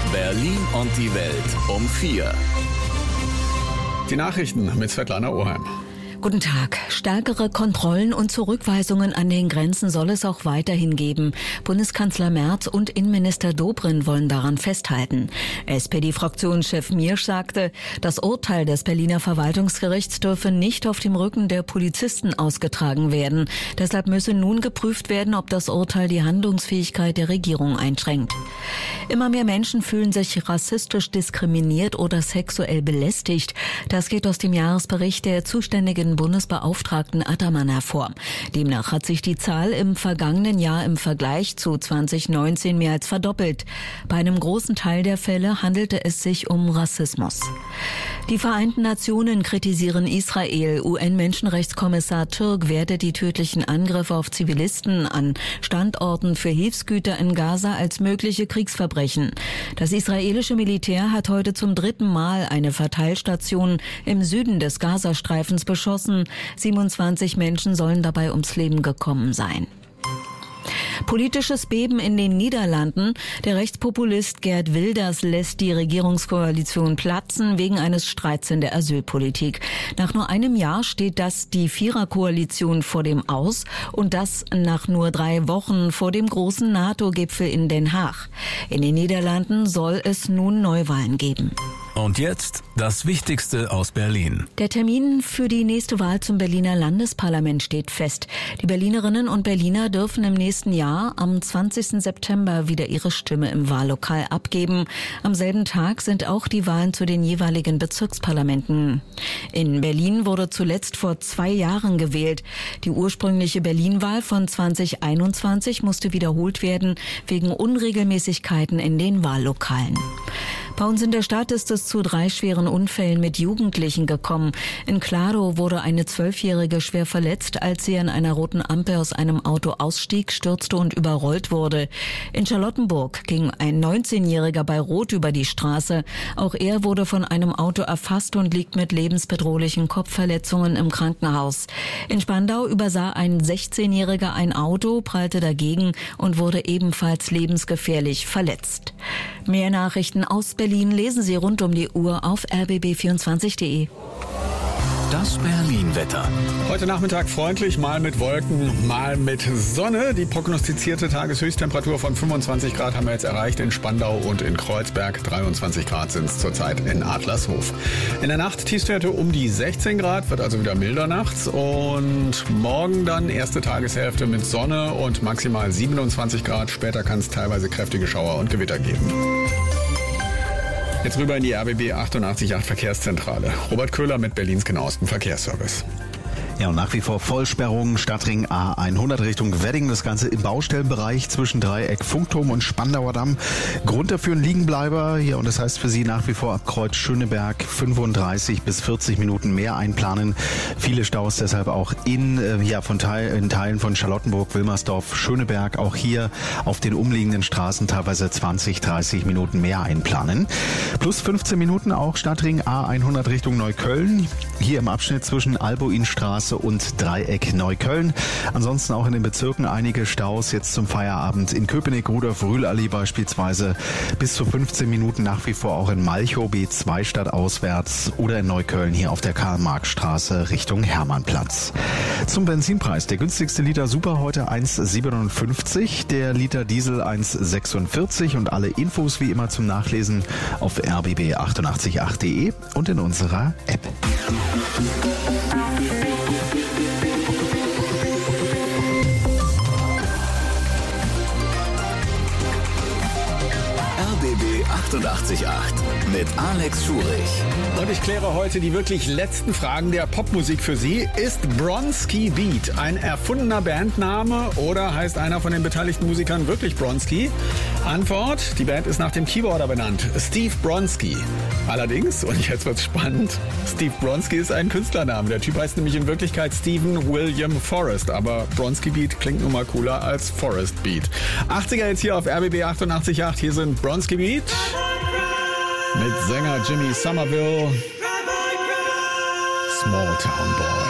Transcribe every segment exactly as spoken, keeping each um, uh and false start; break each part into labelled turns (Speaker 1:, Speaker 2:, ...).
Speaker 1: Berlin und die Welt um vier.
Speaker 2: Die Nachrichten mit Svetlana Oheim.
Speaker 3: Guten Tag. Stärkere Kontrollen und Zurückweisungen an den Grenzen soll es auch weiterhin geben. Bundeskanzler Merz und Innenminister Dobrindt wollen daran festhalten. S P D-Fraktionschef Miersch sagte, das Urteil des Berliner Verwaltungsgerichts dürfe nicht auf dem Rücken der Polizisten ausgetragen werden. Deshalb müsse nun geprüft werden, ob das Urteil die Handlungsfähigkeit der Regierung einschränkt. Immer mehr Menschen fühlen sich rassistisch diskriminiert oder sexuell belästigt. Das geht aus dem Jahresbericht der zuständigen Bundesbeauftragten Attermann hervor. Demnach hat sich die Zahl im vergangenen Jahr im Vergleich zu zwanzig neunzehn mehr als verdoppelt. Bei einem großen Teil der Fälle handelte es sich um Rassismus. Die Vereinten Nationen kritisieren Israel. U N-Menschenrechtskommissar Türk wertet die tödlichen Angriffe auf Zivilisten an Standorten für Hilfsgüter in Gaza als mögliche Kriegsverbrechen. Das israelische Militär hat heute zum dritten Mal eine Verteilstation im Süden des Gazastreifens beschossen. siebenundzwanzig Menschen sollen dabei ums Leben gekommen sein. Politisches Beben in den Niederlanden. Der Rechtspopulist Geert Wilders lässt die Regierungskoalition platzen wegen eines Streits in der Asylpolitik. Nach nur einem Jahr steht das die Viererkoalition vor dem Aus und das nach nur drei Wochen vor dem großen NATO-Gipfel in Den Haag. In den Niederlanden soll es nun Neuwahlen geben.
Speaker 1: Und jetzt das Wichtigste aus Berlin.
Speaker 3: Der Termin für die nächste Wahl zum Berliner Landesparlament steht fest. Die Berlinerinnen und Berliner dürfen im nächsten Jahr am zwanzigsten September wieder ihre Stimme im Wahllokal abgeben. Am selben Tag sind auch die Wahlen zu den jeweiligen Bezirksparlamenten. In Berlin wurde zuletzt vor zwei Jahren gewählt. Die ursprüngliche Berlin-Wahl von zwanzig einundzwanzig musste wiederholt werden wegen Unregelmäßigkeiten in den Wahllokalen. Bei uns in der Stadt ist es zu drei schweren Unfällen mit Jugendlichen gekommen. In Klado wurde eine Zwölfjährige schwer verletzt, als sie an einer roten Ampel aus einem Auto ausstieg, stürzte und überrollt wurde. In Charlottenburg ging ein neunzehnjähriger bei Rot über die Straße. Auch er wurde von einem Auto erfasst und liegt mit lebensbedrohlichen Kopfverletzungen im Krankenhaus. In Spandau übersah ein sechzehnjähriger ein Auto, prallte dagegen und wurde ebenfalls lebensgefährlich verletzt. Mehr Nachrichten aus Berlin lesen Sie rund um die Uhr auf r b b vierundzwanzig punkt d e.
Speaker 1: Das Berlin-Wetter.
Speaker 2: Heute Nachmittag freundlich, mal mit Wolken, mal mit Sonne. Die prognostizierte Tageshöchsttemperatur von fünfundzwanzig Grad haben wir jetzt erreicht in Spandau und in Kreuzberg. dreiundzwanzig Grad sind es zurzeit in Adlershof. In der Nacht Tiefstwerte um die sechzehn Grad, wird also wieder milder nachts. Und morgen dann erste Tageshälfte mit Sonne und maximal siebenundzwanzig Grad. Später kann es teilweise kräftige Schauer und Gewitter geben. Jetzt rüber in die R B B achtundachtzig Komma acht Verkehrszentrale. Robert Köhler mit Berlins genauestem Verkehrsservice.
Speaker 4: Ja, und nach wie vor Vollsperrung, Stadtring A hundert Richtung Wedding. Das Ganze im Baustellenbereich zwischen Dreieck Funkturm und Spandauer Damm. Grund dafür ein Liegenbleiber hier, und das heißt für Sie nach wie vor ab Kreuz Schöneberg fünfunddreißig bis vierzig Minuten mehr einplanen. Viele Staus deshalb auch in, äh, ja, von Teil, in Teilen von Charlottenburg, Wilmersdorf, Schöneberg. Auch hier auf den umliegenden Straßen teilweise zwanzig, dreißig Minuten mehr einplanen. Plus fünfzehn Minuten auch Stadtring A hundert Richtung Neukölln. Hier im Abschnitt zwischen Albuinstraße und Dreieck Neukölln. Ansonsten auch in den Bezirken einige Staus jetzt zum Feierabend. In Köpenick, Rudolf Rühl Allee beispielsweise bis zu fünfzehn Minuten nach wie vor auch in Malchow B zwei stadtauswärts oder in Neukölln hier auf der Karl-Marx-Straße Richtung Hermannplatz. Zum Benzinpreis. Der günstigste Liter Super heute eins Komma siebenundfünfzig, der Liter Diesel eins Komma sechsundvierzig und alle Infos wie immer zum Nachlesen auf r b b achtundachtzig Komma acht punkt d e und in unserer App.
Speaker 1: achtundachtzig Komma acht mit Alex Schurich.
Speaker 2: Und ich kläre heute die wirklich letzten Fragen der Popmusik für Sie. Ist Bronski Beat ein erfundener Bandname oder heißt einer von den beteiligten Musikern wirklich Bronski? Antwort: Die Band ist nach dem Keyboarder benannt, Steve Bronski. Allerdings, und jetzt wird's spannend, Steve Bronski ist ein Künstlername. Der Typ heißt nämlich in Wirklichkeit Stephen William Forrest, aber Bronski Beat klingt nun mal cooler als Forest Beat. achtziger jetzt hier auf R B B achtundachtzig Komma acht. Hier sind Bronski Beat mit Sänger Jimmy Somerville, Small Town Boy.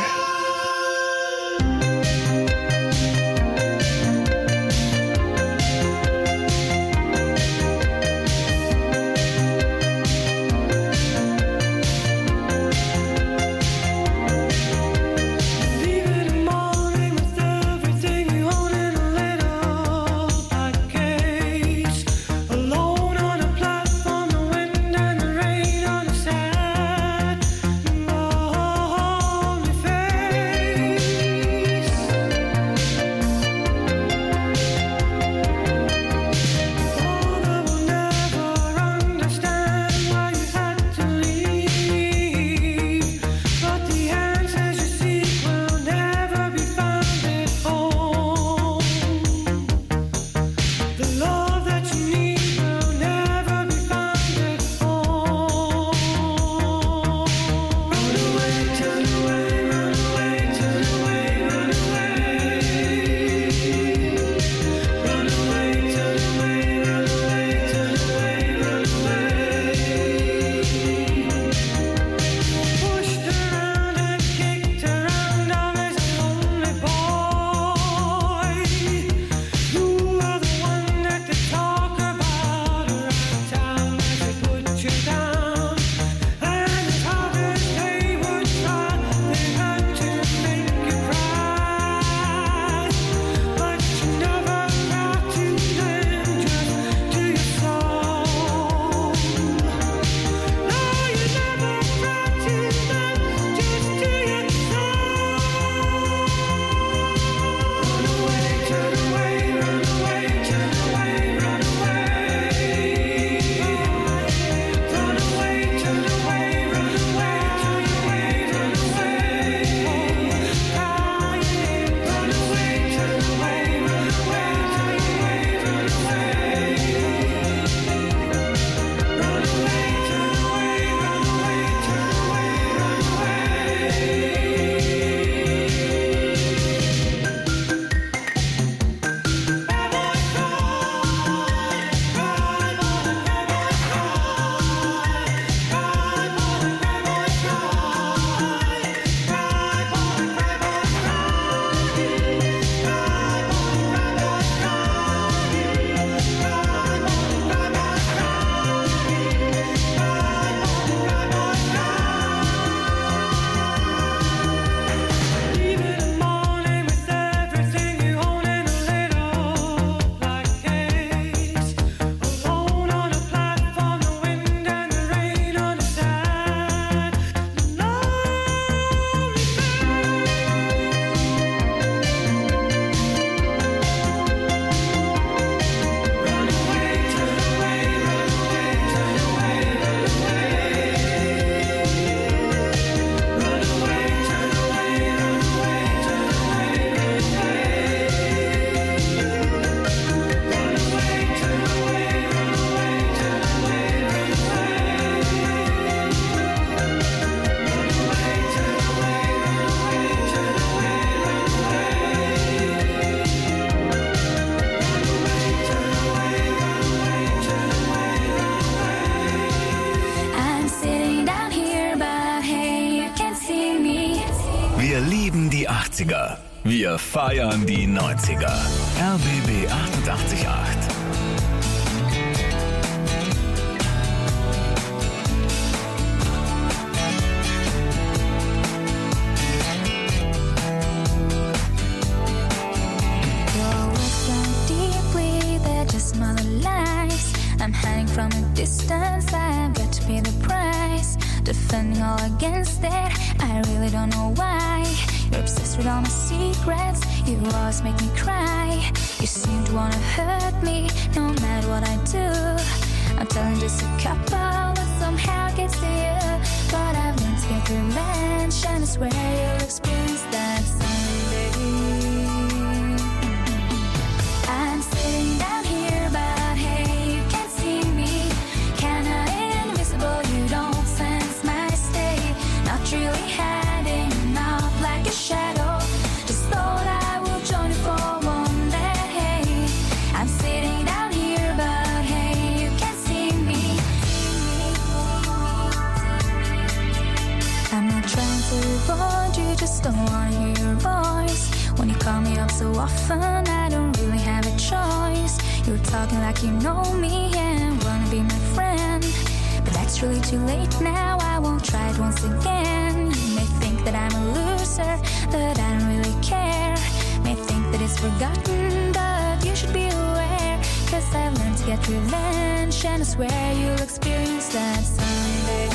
Speaker 1: achtziger. Wir feiern die neunziger. R B B achtundachtzig Komma acht.
Speaker 5: I'm hiding from a distance, I've got to pay the price. Defending all against it, I really don't know why. You're obsessed with all my secrets, you always make me cry. You seem to wanna hurt me, no matter what I do. I'm telling just a couple, but somehow it gets to you. But I've learned to get revenge, and I swear you'll experience that someday. I'm sitting down here, but hey, you can't see me. Kinda invisible, you don't sense my state. Not really hiding out like a shadow. Just thought I will join you for one day. I'm sitting down here, but hey, you can't see me. I'm not trying to avoid you, just don't wanna hear your voice. When you call me up so often, I don't really have a choice. You're talking like you know me and wanna be my friend, but that's really too late now, I won't try it once again. You may think that I'm a loser, that I don't really care. May think that it's forgotten, but you should be aware. Cause I've learned to get revenge, and I swear you'll experience that someday.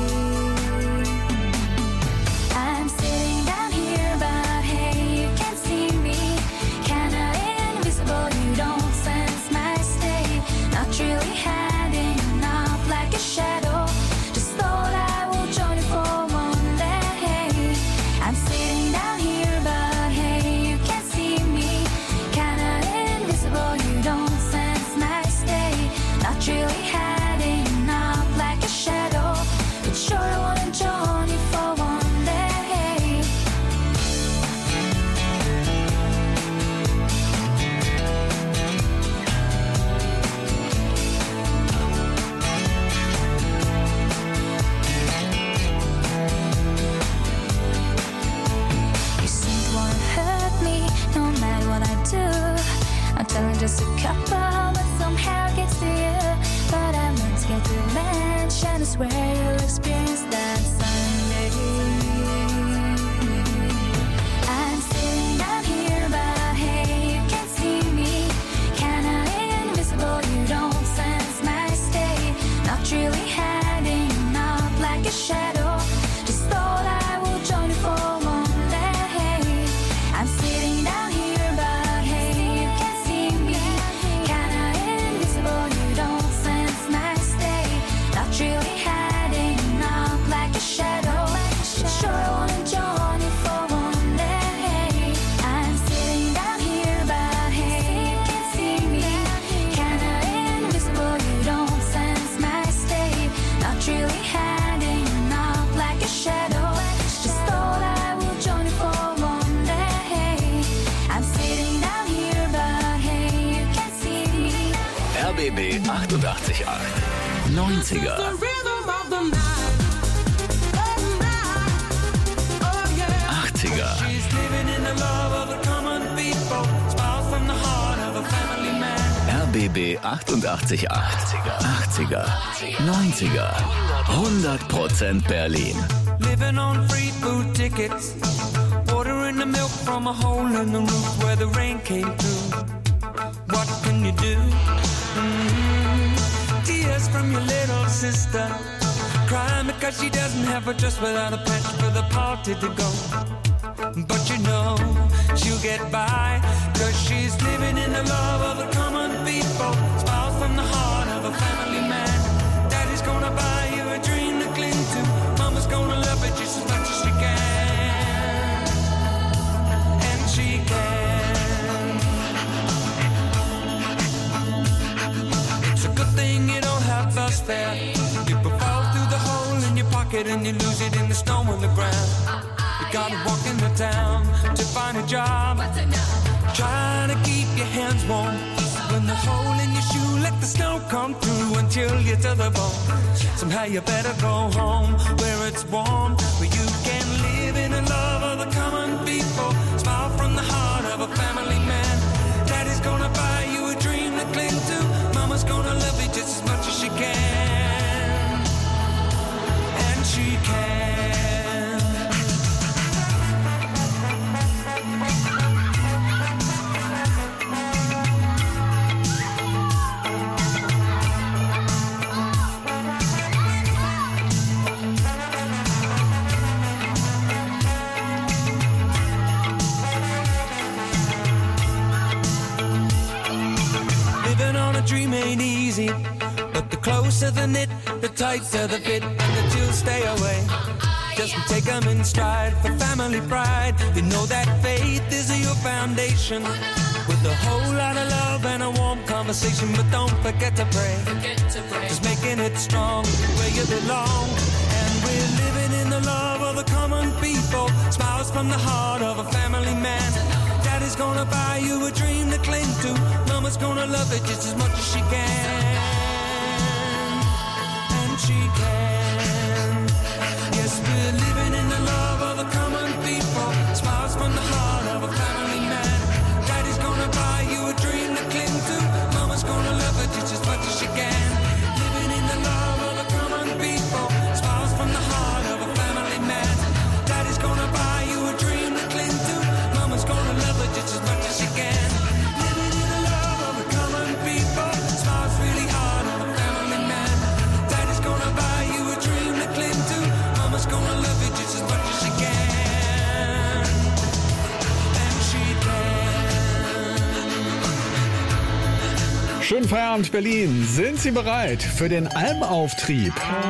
Speaker 5: I'm sitting down here, but hey, you can't see me. Kinda invisible, you don't sense my state. Not really hiding out like a shadow. Just thought I will join you for one day. I'm sitting down here, but hey, you can't see me. Kinda invisible, you don't sense my state. Not really hiding out like a shadow. But sure I wanna join you for one day. You seem to wanna hurt me, no matter what I do. I'm telling just a couple, but somehow it gets to you. But I learned to get revenge, and I swear you'll experience that someday. I'm sitting down here, but hey, you can't see me. Kinda invisible, you don't sense my state. Not really hiding out like a shadow. Just thought I will join you for one day. I'm sitting down here, but hey, you can't see me. Kinda invisible, you don't sense my state. Not really hiding out like a shadow. Sure I wanna join you for one day. I'm sitting down here, but hey, you can't see me. Kinda invisible, you don't sense my state. Not really hiding out like a shadow. Just thought I will join you for one day. I'm sitting down here, but hey, you can't see me.
Speaker 1: R B B achtundachtzig Komma acht. neunziger. achtziger. R B B achtundachtzig Komma acht. achtziger. neunziger. hundert Prozent Berlin.
Speaker 6: Living on free food tickets, water in the milk from a hole in the roof where the rain came through. What can you do? Mm-hmm. Tears from your little sister, crying because she doesn't have a dress without a patch for the party to go. But you know she'll get by, cause she's living in the love of the common people. Smiles from the heart of a family man. Daddy's gonna buy you a dream to cling to. Mama's gonna love it just as much as she can. And she can. It's a good thing you don't have thus fair. People fall through the hole in your pocket and you lose it in the snow on the ground. You gotta walk in the town to find a job, trying to keep your hands warm. When the hole in your shoe, let the snow come through until you're to the bone. Somehow you better go home where it's warm, where you can live in the love of the common people. gonna buy you a dream to cling to. Mama's gonna love you just as much as she can. And she can. Dream ain't easy, but the closer the knit, the tighter the fit, and the chills stay away. Just take them in stride for family pride. You know that faith is your foundation, with a whole lot of love and a warm conversation. But don't forget to pray, just making it strong where you belong. And we're living in the love of the common people, smiles from the heart of a family man. Daddy's gonna buy you a dream to cling to. Mama's gonna love it just as much as she can. And she can. Yes, we're living in the love of the common people. Smiles from the heart of a family man. Daddy's gonna buy you a dream to cling to. Mama's gonna love it just as much as she can. Living in the love of the common people. Smiles from the heart of a family man. Daddy's gonna buy you a dream to cling to. Mama's gonna love it just as much as she can. Living in the love of the common people. Smiles really hard on a family man. Daddy's gonna buy you a dream to cling to. Mama's gonna love it just as much as she can. And she can.
Speaker 2: Schönen Feierabend, Berlin. Sind Sie bereit für den Almauftrieb?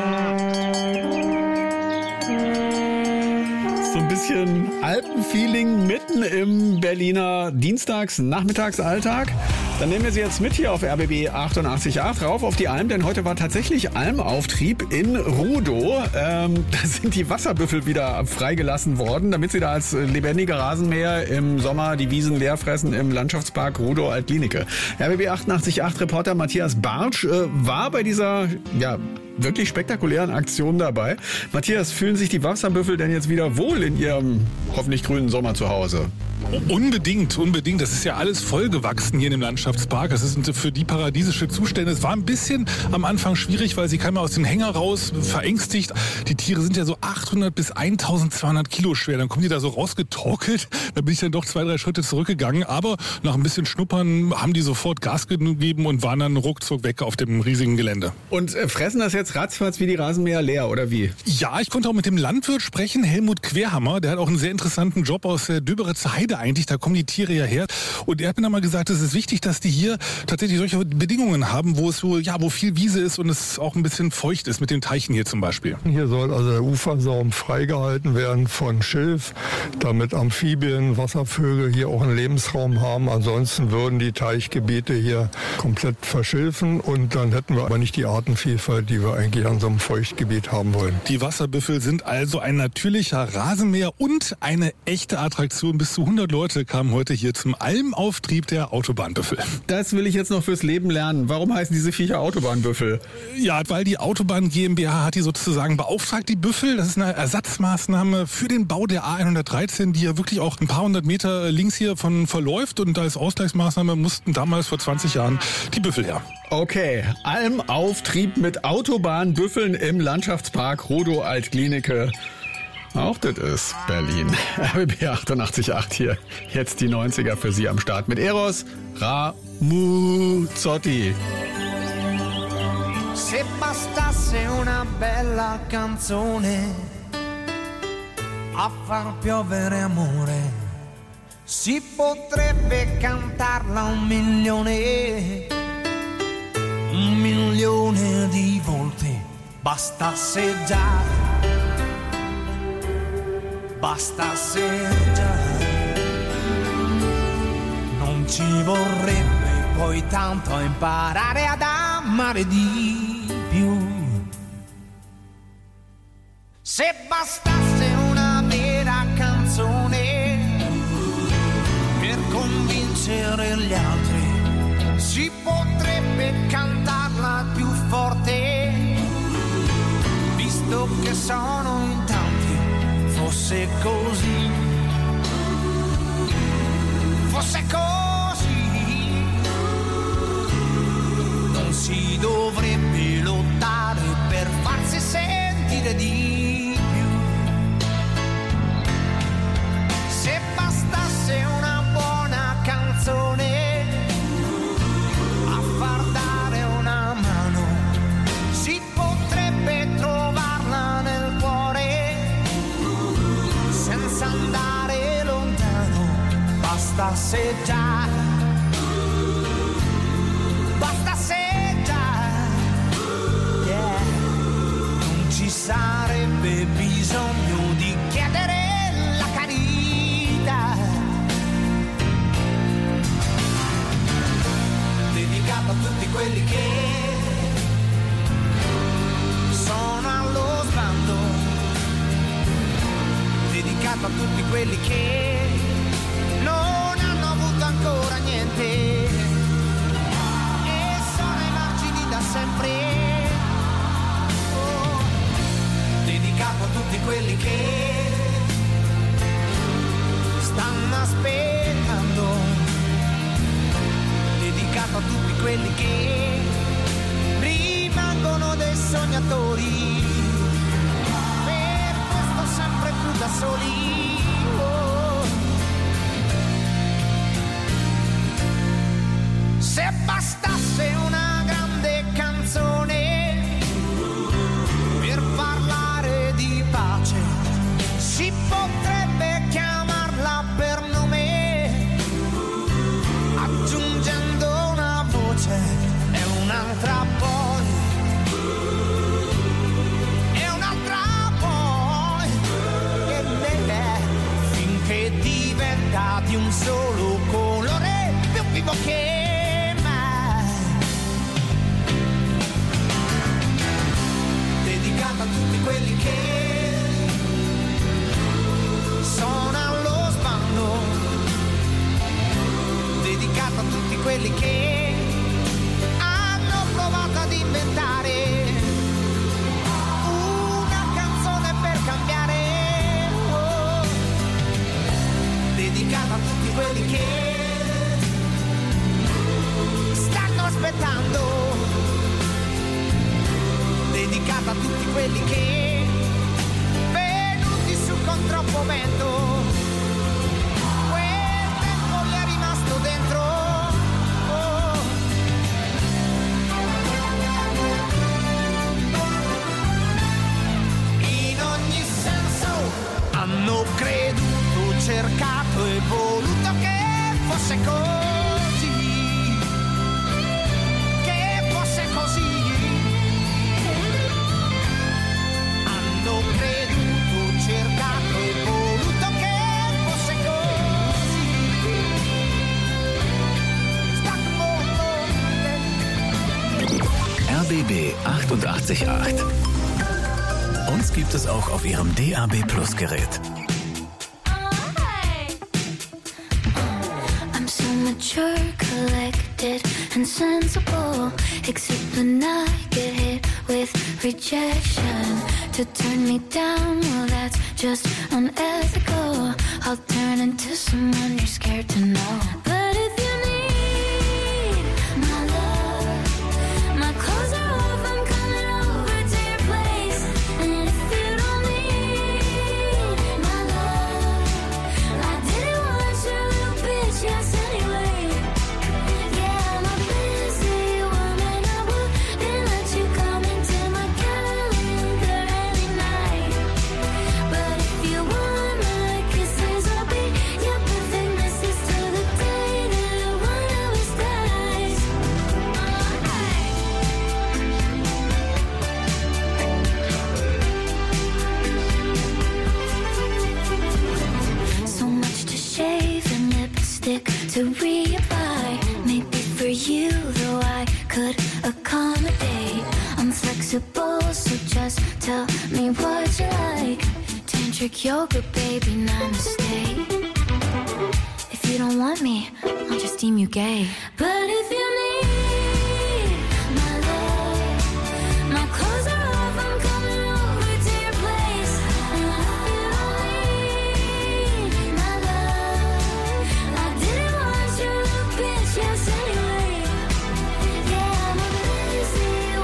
Speaker 2: So ein bisschen Alpenfeeling mitten im Berliner Dienstags-Nachmittagsalltag. Dann nehmen wir Sie jetzt mit hier auf R B B achtundachtzig Komma acht rauf auf die Alm, denn heute war tatsächlich Almauftrieb in Rudow. Ähm, da sind die Wasserbüffel wieder freigelassen worden, damit sie da als lebendige Rasenmäher im Sommer die Wiesen leer fressen im Landschaftspark Rudow-Altlinike. R B B achtundachtzig Komma acht Reporter Matthias Bartsch äh, war bei dieser, ja, wirklich spektakulären Aktion dabei. Matthias, fühlen sich die Wasserbüffel denn jetzt wieder wohl in ihrem hoffentlich grünen Sommer zu Hause?
Speaker 7: Unbedingt, unbedingt. Das ist ja alles vollgewachsen hier in dem Landschaftspark. Das sind für die paradiesische Zustände. Es war ein bisschen am Anfang schwierig, weil sie kamen aus dem Hänger raus, verängstigt. Die Tiere sind ja so achthundert bis eintausendzweihundert Kilo schwer. Dann kommen die da so rausgetorkelt. Da bin ich dann doch zwei, drei Schritte zurückgegangen. Aber nach ein bisschen Schnuppern haben die sofort Gas gegeben und waren dann ruckzuck weg auf dem riesigen Gelände.
Speaker 2: Und äh, fressen das jetzt ratzfatz wie die Rasenmäher leer, oder wie?
Speaker 7: Ja, ich konnte auch mit dem Landwirt sprechen, Helmut Querhammer. Der hat auch einen sehr interessanten Job aus der Döberitzer Heide eigentlich. Da kommen die Tiere ja her. Und er hat mir dann mal gesagt, es ist wichtig, dass die hier tatsächlich solche Bedingungen haben, wo es so, ja, wo viel Wiese ist und es auch ein bisschen feucht ist, mit den Teichen hier zum Beispiel.
Speaker 8: Hier soll also der Ufersaum freigehalten werden von Schilf, damit Amphibien, Wasservögel hier auch einen Lebensraum haben. Ansonsten würden die Teichgebiete hier komplett verschilfen und dann hätten wir aber nicht die Artenvielfalt, die wir eigentlich an so einem Feuchtgebiet haben wollen.
Speaker 7: Die Wasserbüffel sind also ein natürlicher Rasenmäher und eine echte Attraktion. Bis zu hundert Leute kamen heute hier zum Almauftrieb der Autobahnbüffel.
Speaker 2: Das will ich jetzt noch fürs Leben lernen. Warum heißen diese Viecher Autobahnbüffel?
Speaker 7: Ja, weil die Autobahn GmbH hat die sozusagen beauftragt, die Büffel. Das ist eine Ersatzmaßnahme für den Bau der A hundertdreizehn, die ja wirklich auch ein paar hundert Meter links hier von verläuft. Und als Ausgleichsmaßnahme mussten damals vor zwanzig Jahren die Büffel her.
Speaker 2: Okay, Almauftrieb mit Autobahnbüffeln im Landschaftspark Rudow-Altlinike. Auch das ist Berlin. R B B achtundachtzig Komma acht hier. Jetzt die neunziger für Sie am Start mit Eros Ramazzotti.
Speaker 9: Se bastasse una bella canzone a far piovere amore, si potrebbe cantarla un milione, un milione di volte. Bastasse già, bastasse già, non ci vorrebbe poi tanto imparare ad amare di più. Se bastasse una vera canzone per convincere gli altri, si potrebbe cantarla più forte, visto che sono in tanti. Fosse così, fosse così. dovrebbe lottare per farsi sentire di più. Se bastasse una buona canzone a far dare una mano, si potrebbe trovarla nel cuore senza andare lontano. Bastasse già, bastasse già, yeah. Non ci sarebbe bisogno di chiedere la carità, dedicato a tutti quelli che sono allo sbando, dedicato a tutti quelli che non hanno avuto ancora niente e sono ai margini da sempre. Oh, dedicato a tutti quelli che stanno aspettando, dedicato a tutti quelli che rimangono dei sognatori, per questo sempre più da soli. Oh. Se bastasse una grande canzone per parlare di pace, si potrebbe chiamarla per nome, aggiungendo una voce e un'altra poi, e un'altra poi, e beh, finché diventa di un solo colore più vivo che a tutti quelli che sono allo sbando, dedicato a tutti quelli che hanno provato ad inventare una canzone per cambiare, oh. Dedicato a tutti quelli che stanno aspettando, dedicato a tutti quelli che venuti su con troppo vento, quel tempo gli è rimasto dentro. Oh. In ogni senso hanno creduto, cercato e voluto che fosse così, che fosse così. Hanno creduto, cercato e voluto che fosse così.
Speaker 1: R B B achtundachtzig Komma acht. Uns gibt es auch auf Ihrem D A B Plus Gerät.
Speaker 5: I'm so mature, collected and sensible, except when I get hit with rejection. To turn me down, well that's just unethical. I'll turn into someone you're scared to know. But if you need my love, my clothes are off, I'm coming over to your place. And if you don't need my love, I didn't want your little bitch, yes anyway. Yeah, I'm a busy woman, I wouldn't let you come into my calendar any night. But if you want my kisses, I'll be your perfect missus till the day that one of us dies. So much to shave and lipstick to reapply. Maybe for you, though I could accommodate. I'm flexible, so just tell me what you like. Tantric yoga, baby, namaste. If you don't want me, I'll just deem you gay. But if you need my love, my clothes are off, I'm coming over to your place. And if you don't need my love, I didn't want your little bitch, yes anyway. Yeah, I'm a busy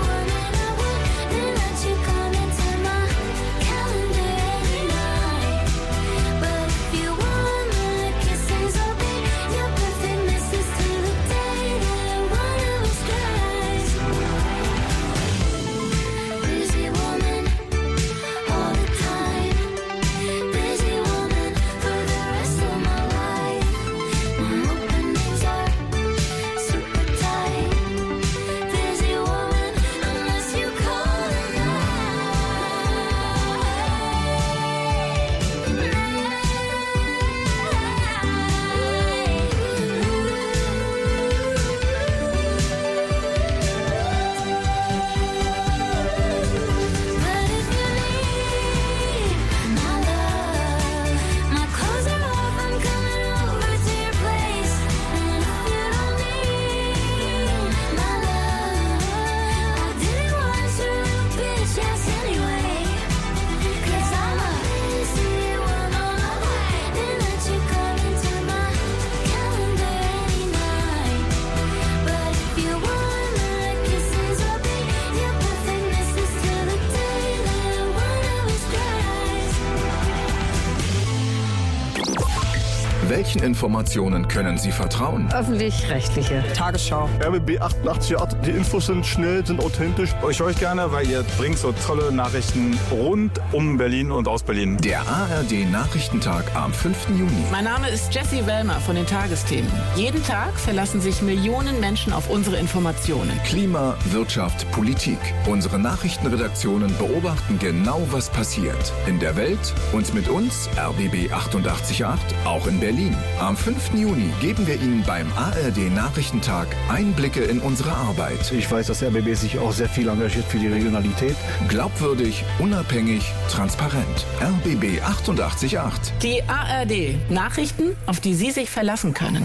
Speaker 1: Welchen Informationen können Sie vertrauen?
Speaker 10: Öffentlich-rechtliche.
Speaker 11: Tagesschau.
Speaker 12: R B B achtundachtzig Komma acht. Die Infos sind schnell, sind authentisch.
Speaker 13: Ich höre euch gerne, weil ihr bringt so tolle Nachrichten rund um Berlin und aus Berlin.
Speaker 1: Der A R D-Nachrichtentag am fünften Juni.
Speaker 10: Mein Name ist Jessie Wellmer von den Tagesthemen. Jeden Tag verlassen sich Millionen Menschen auf unsere Informationen.
Speaker 1: Klima, Wirtschaft, Politik. Unsere Nachrichtenredaktionen beobachten genau, was passiert. In der Welt und mit uns, R B B achtundachtzig Komma acht, auch in Berlin. Am fünften Juni geben wir Ihnen beim A R D-Nachrichtentag Einblicke in unsere Arbeit.
Speaker 12: Ich weiß, dass R B B sich auch sehr viel engagiert für die Regionalität.
Speaker 1: Glaubwürdig, unabhängig, transparent. R B B achtundachtzig Komma acht.
Speaker 10: Die A R D. Nachrichten, auf die Sie sich verlassen können.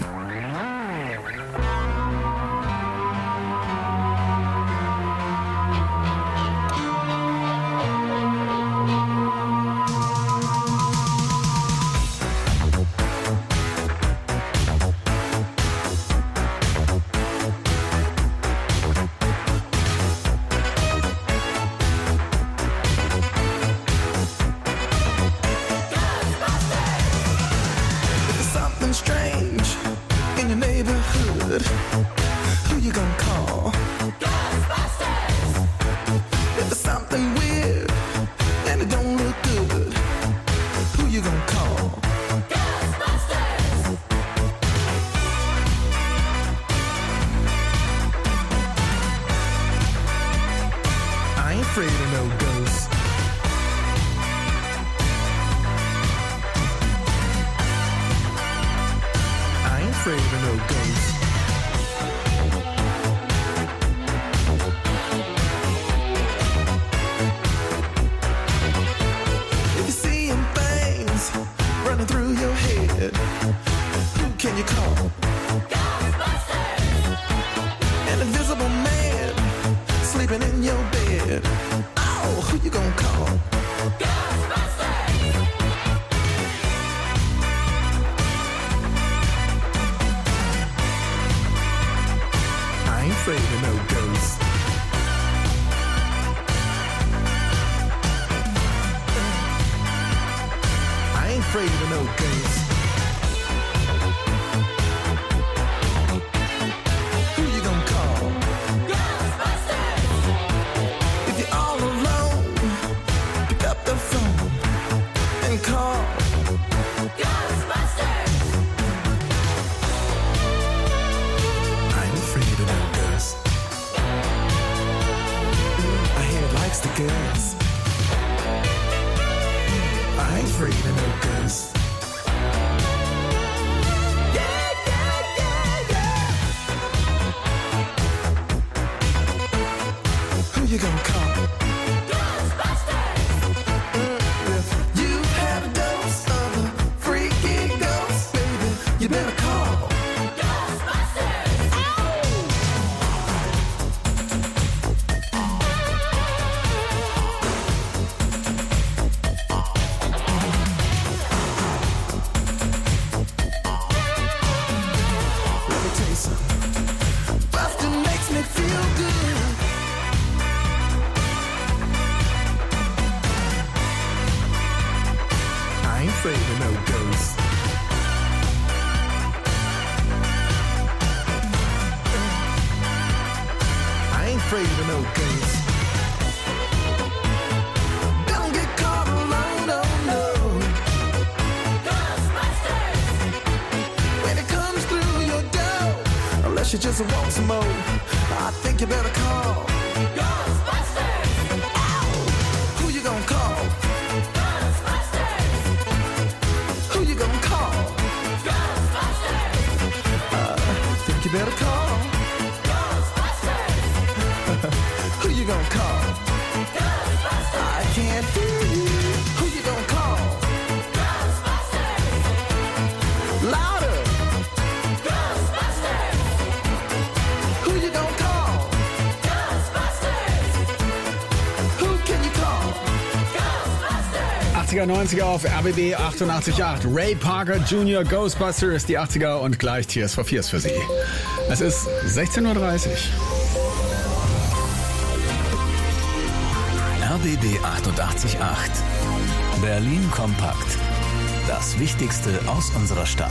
Speaker 9: You just want some more. I think you better call Ghostbusters. Ow! Who you gonna call? Ghostbusters. Who you gonna call? Ghostbusters. I think you better call Ghostbusters. Who you gonna call? Ghostbusters. I can't hear you. Who you gonna call? Ghostbusters. Louder.
Speaker 2: achtziger, neunziger auf R B B achtundachtzig Komma acht. Ray Parker Junior Ghostbusters, die achtziger und gleich Tears for Fears für Sie. Es ist sechzehn Uhr dreißig.
Speaker 1: R B B achtundachtzig Komma acht. Berlin kompakt.
Speaker 11: Das Wichtigste aus unserer Stadt.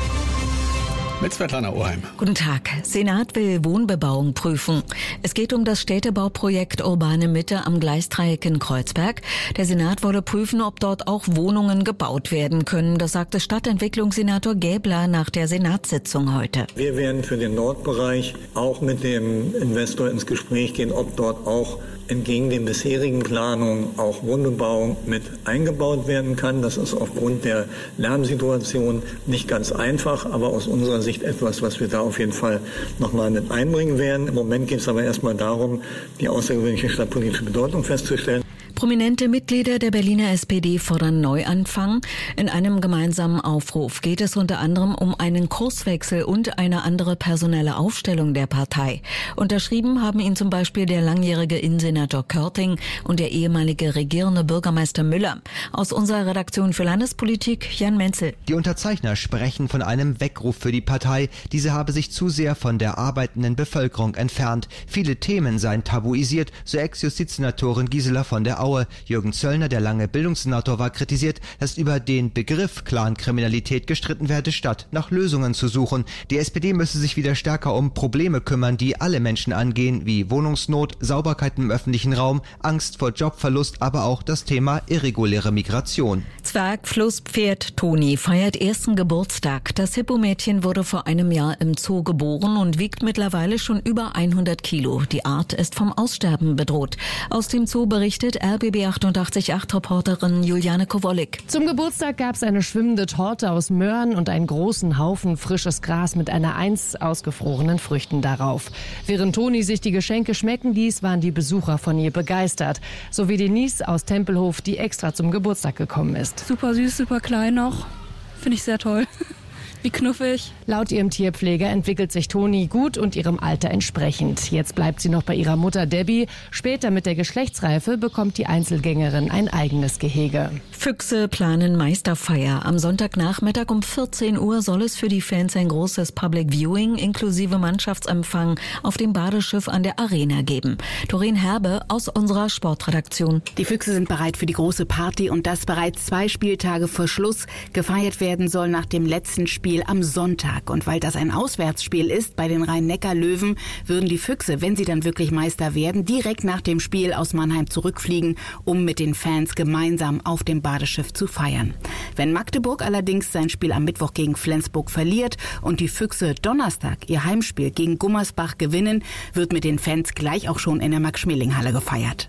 Speaker 2: Mit Svetlana Oheim.
Speaker 3: Guten Tag. Senat will Wohnbebauung prüfen. Es geht um das Städtebauprojekt Urbane Mitte am Gleisdreieck in Kreuzberg. Der Senat wolle prüfen, ob dort auch Wohnungen gebaut werden können. Das sagte Stadtentwicklungssenator Gäbler nach der Senatssitzung heute.
Speaker 14: Wir werden für den Nordbereich auch mit dem Investor ins Gespräch gehen, ob dort auch entgegen den bisherigen Planungen auch Wohnbebauung mit eingebaut werden kann. Das ist aufgrund der Lärmsituation nicht ganz einfach, aber aus unserer Sicht etwas, was wir da auf jeden Fall nochmal mit einbringen werden. Im Moment geht es aber erstmal darum, die außergewöhnliche stadtpolitische Bedeutung festzustellen.
Speaker 3: Prominente Mitglieder der Berliner S P D fordern Neuanfang. In einem gemeinsamen Aufruf geht es unter anderem um einen Kurswechsel und eine andere personelle Aufstellung der Partei. Unterschrieben haben ihn zum Beispiel der langjährige Innensenator Körting und der ehemalige regierende Bürgermeister Müller. Aus unserer Redaktion für Landespolitik Jan Menzel.
Speaker 15: Die Unterzeichner sprechen von einem Weckruf für die Partei. Diese habe sich zu sehr von der arbeitenden Bevölkerung entfernt. Viele Themen seien tabuisiert, so Ex-Justizsenatorin Gisela von der Aue. Jürgen Zöllner, der lange Bildungssenator war, kritisiert, dass über den Begriff Clankriminalität gestritten werde, statt nach Lösungen zu suchen. Die S P D müsse sich wieder stärker um Probleme kümmern, die alle Menschen angehen, wie Wohnungsnot, Sauberkeit im öffentlichen Raum, Angst vor Jobverlust, aber auch das Thema irreguläre Migration.
Speaker 3: Zwergflusspferd Toni feiert ersten Geburtstag. Das Hippo-Mädchen wurde vor einem Jahr im Zoo geboren und wiegt mittlerweile schon über hundert Kilo. Die Art ist vom Aussterben bedroht. Aus dem Zoo berichtet R B B achtundachtzig Komma acht Reporterin Juliane Kowollik.
Speaker 16: Zum Geburtstag gab es eine schwimmende Torte aus Möhren und einen großen Haufen frisches Gras mit einer einst ausgefrorenen Früchten darauf. Während Toni sich die Geschenke schmecken ließ, waren die Besucher von ihr begeistert. So wie Denise aus Tempelhof, die extra zum Geburtstag gekommen ist.
Speaker 17: Super süß, super klein noch. Finde ich sehr toll. Wie knuffig.
Speaker 16: Laut ihrem Tierpfleger entwickelt sich Toni gut und ihrem Alter entsprechend. Jetzt bleibt sie noch bei ihrer Mutter Debbie. Später mit der Geschlechtsreife bekommt die Einzelgängerin ein eigenes Gehege.
Speaker 3: Füchse planen Meisterfeier. Am Sonntagnachmittag um vierzehn Uhr soll es für die Fans ein großes Public Viewing inklusive Mannschaftsempfang auf dem Badeschiff an der Arena geben. Doreen Herbe aus unserer Sportredaktion.
Speaker 18: Die Füchse sind bereit für die große Party und das bereits zwei Spieltage vor Schluss. Gefeiert werden soll nach dem letzten Spiel am Sonntag. Und weil das ein Auswärtsspiel ist bei den Rhein-Neckar-Löwen, würden die Füchse, wenn sie dann wirklich Meister werden, direkt nach dem Spiel aus Mannheim zurückfliegen, um mit den Fans gemeinsam auf dem Badeschiff zu feiern. Wenn Magdeburg allerdings sein Spiel am Mittwoch gegen Flensburg verliert und die Füchse Donnerstag ihr Heimspiel gegen Gummersbach gewinnen, wird mit den Fans gleich auch schon in der Max-Schmeling-Halle gefeiert.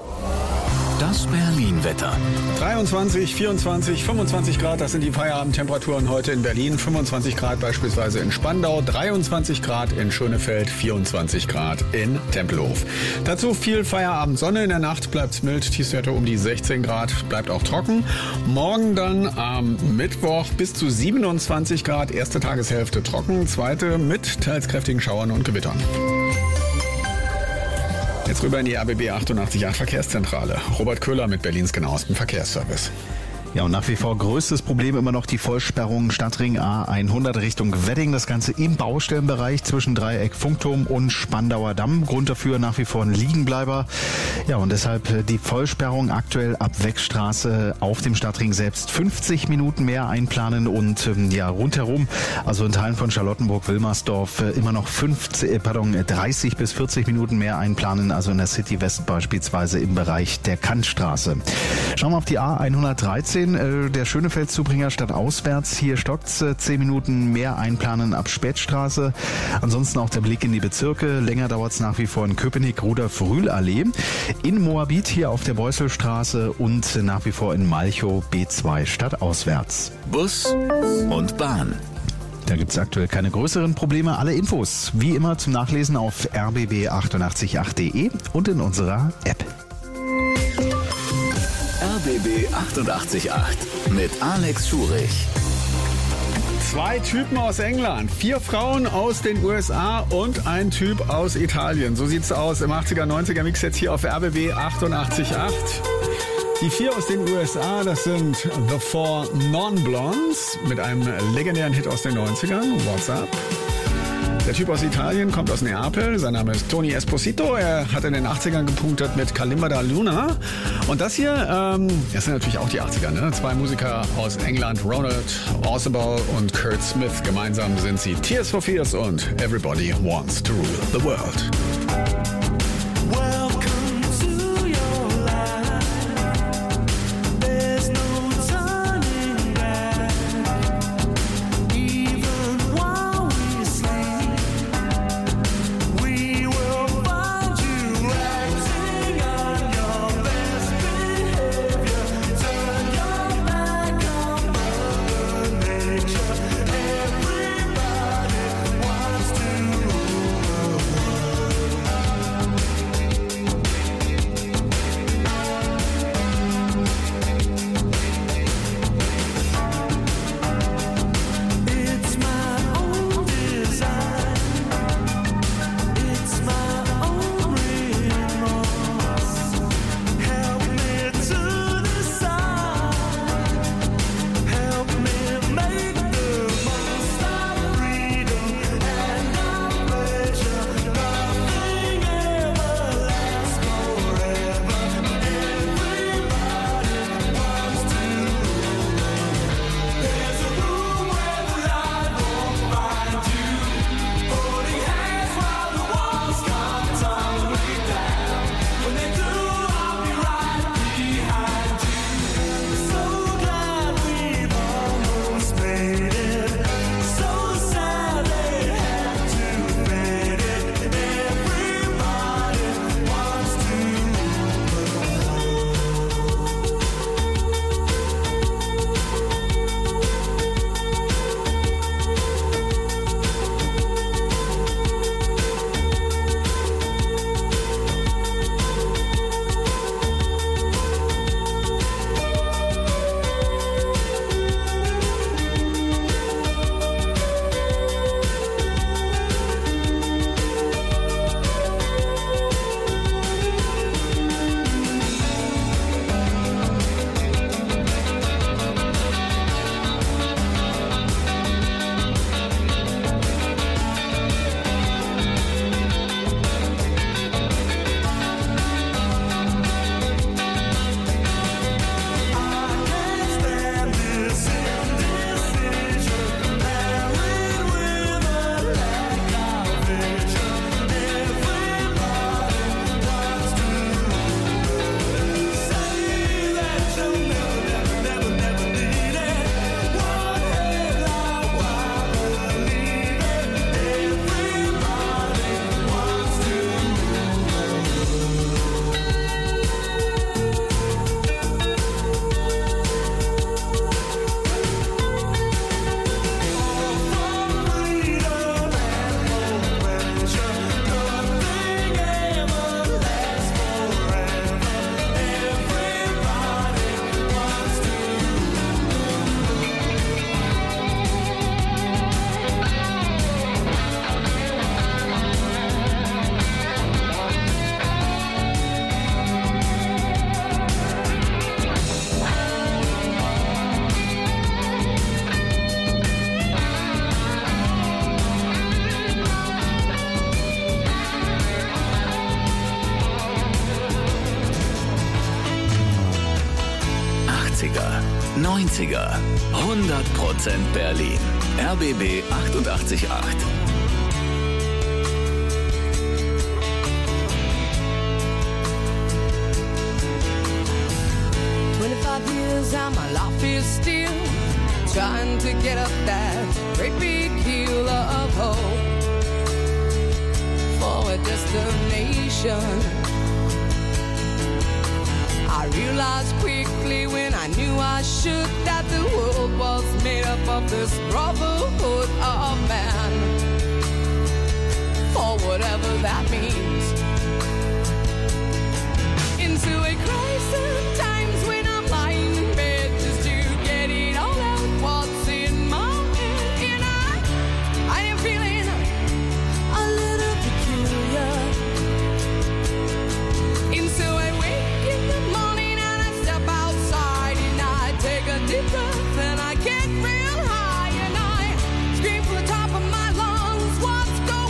Speaker 11: Das Berlin-Wetter.
Speaker 2: dreiundzwanzig, vierundzwanzig, fünfundzwanzig Grad, das sind die Feierabendtemperaturen heute in Berlin. fünfundzwanzig Grad beispielsweise in Spandau, dreiundzwanzig Grad in Schönefeld, vierundzwanzig Grad in Tempelhof. Dazu viel Feierabendsonne, in der Nacht bleibt es mild, Tiefstwerte um die sechzehn Grad, bleibt auch trocken. Morgen dann am Mittwoch bis zu siebenundzwanzig Grad, erste Tageshälfte trocken, zweite mit teils kräftigen Schauern und Gewittern. Jetzt rüber in die R B B achtundachtzig Komma acht Verkehrszentrale. Robert Köhler mit Berlins genauestem Verkehrsservice.
Speaker 4: Ja, und nach wie vor größtes Problem immer noch die Vollsperrung Stadtring A hundert Richtung Wedding. Das Ganze im Baustellenbereich zwischen Dreieck Funkturm und Spandauer Damm. Grund dafür nach wie vor ein Liegenbleiber. Ja, und deshalb die Vollsperrung aktuell ab Wegstraße auf dem Stadtring selbst fünfzig Minuten mehr einplanen und ja rundherum, also in Teilen von Charlottenburg-Wilmersdorf immer noch fünfzig, pardon, dreißig bis vierzig Minuten mehr einplanen, also in der City West beispielsweise im Bereich der Kantstraße. Schauen wir auf die A hundertdreizehn. Der Schönefeldzubringer statt auswärts. Hier stockt's, zehn Minuten mehr einplanen ab Spätstraße. Ansonsten auch der Blick in die Bezirke. Länger dauert's nach wie vor in Köpenick, Rudolf-Rühl-Allee. In Moabit hier auf der Beusselstraße und nach wie vor in Malchow B zwei statt auswärts.
Speaker 11: Bus und Bahn.
Speaker 4: Da gibt es aktuell keine größeren Probleme. Alle Infos wie immer zum Nachlesen auf r b b achtundachtzig Komma acht punkt de und in unserer App.
Speaker 11: R B B achtundachtzig Komma acht mit Alex Schurich.
Speaker 2: Zwei Typen aus England, vier Frauen aus den U S A und ein Typ aus Italien. So sieht's aus im achtziger, neunziger Mix jetzt hier auf R B B achtundachtzig Komma acht. Die vier aus den U S A, das sind The Four Non-Blondes mit einem legendären Hit aus den neunzigern, What's Up? Der Typ aus Italien kommt aus Neapel. Sein Name ist Tony Esposito. Er hat in den achtzigern gepunktet mit Kalimba da Luna. Und das hier, ähm, das sind natürlich auch die achtziger, ne? Zwei Musiker aus England, Ronald Orzabal und Kurt Smith. Gemeinsam sind sie Tears for Fears und Everybody Wants to Rule the World.
Speaker 11: neunziger, hundert Prozent Berlin. R B B achtundachtzig Komma acht.
Speaker 19: twenty-five years and my life is still trying to get up that great big hill of hope for a destination. I realized quickly when I knew I should that the world was made up of this brotherhood of man, for whatever that means. Into a crisis times when I'm lying in bed just to get it all out what's in my head, and I, I am feeling a little peculiar. And so I wake in the morning and I step outside and I take a deep breath and I get real high and I scream from the top of my lungs, what's going on?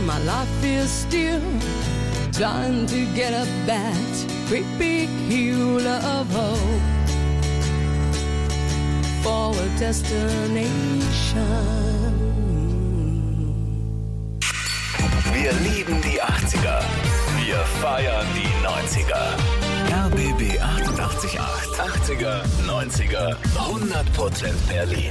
Speaker 19: my life is still trying to get up that great big hill of hope for a destination.
Speaker 11: Wir lieben die achtziger. Wir feiern die neunziger. R B B achtundachtzig Komma acht. achtziger, neunziger, hundert Prozent Berlin.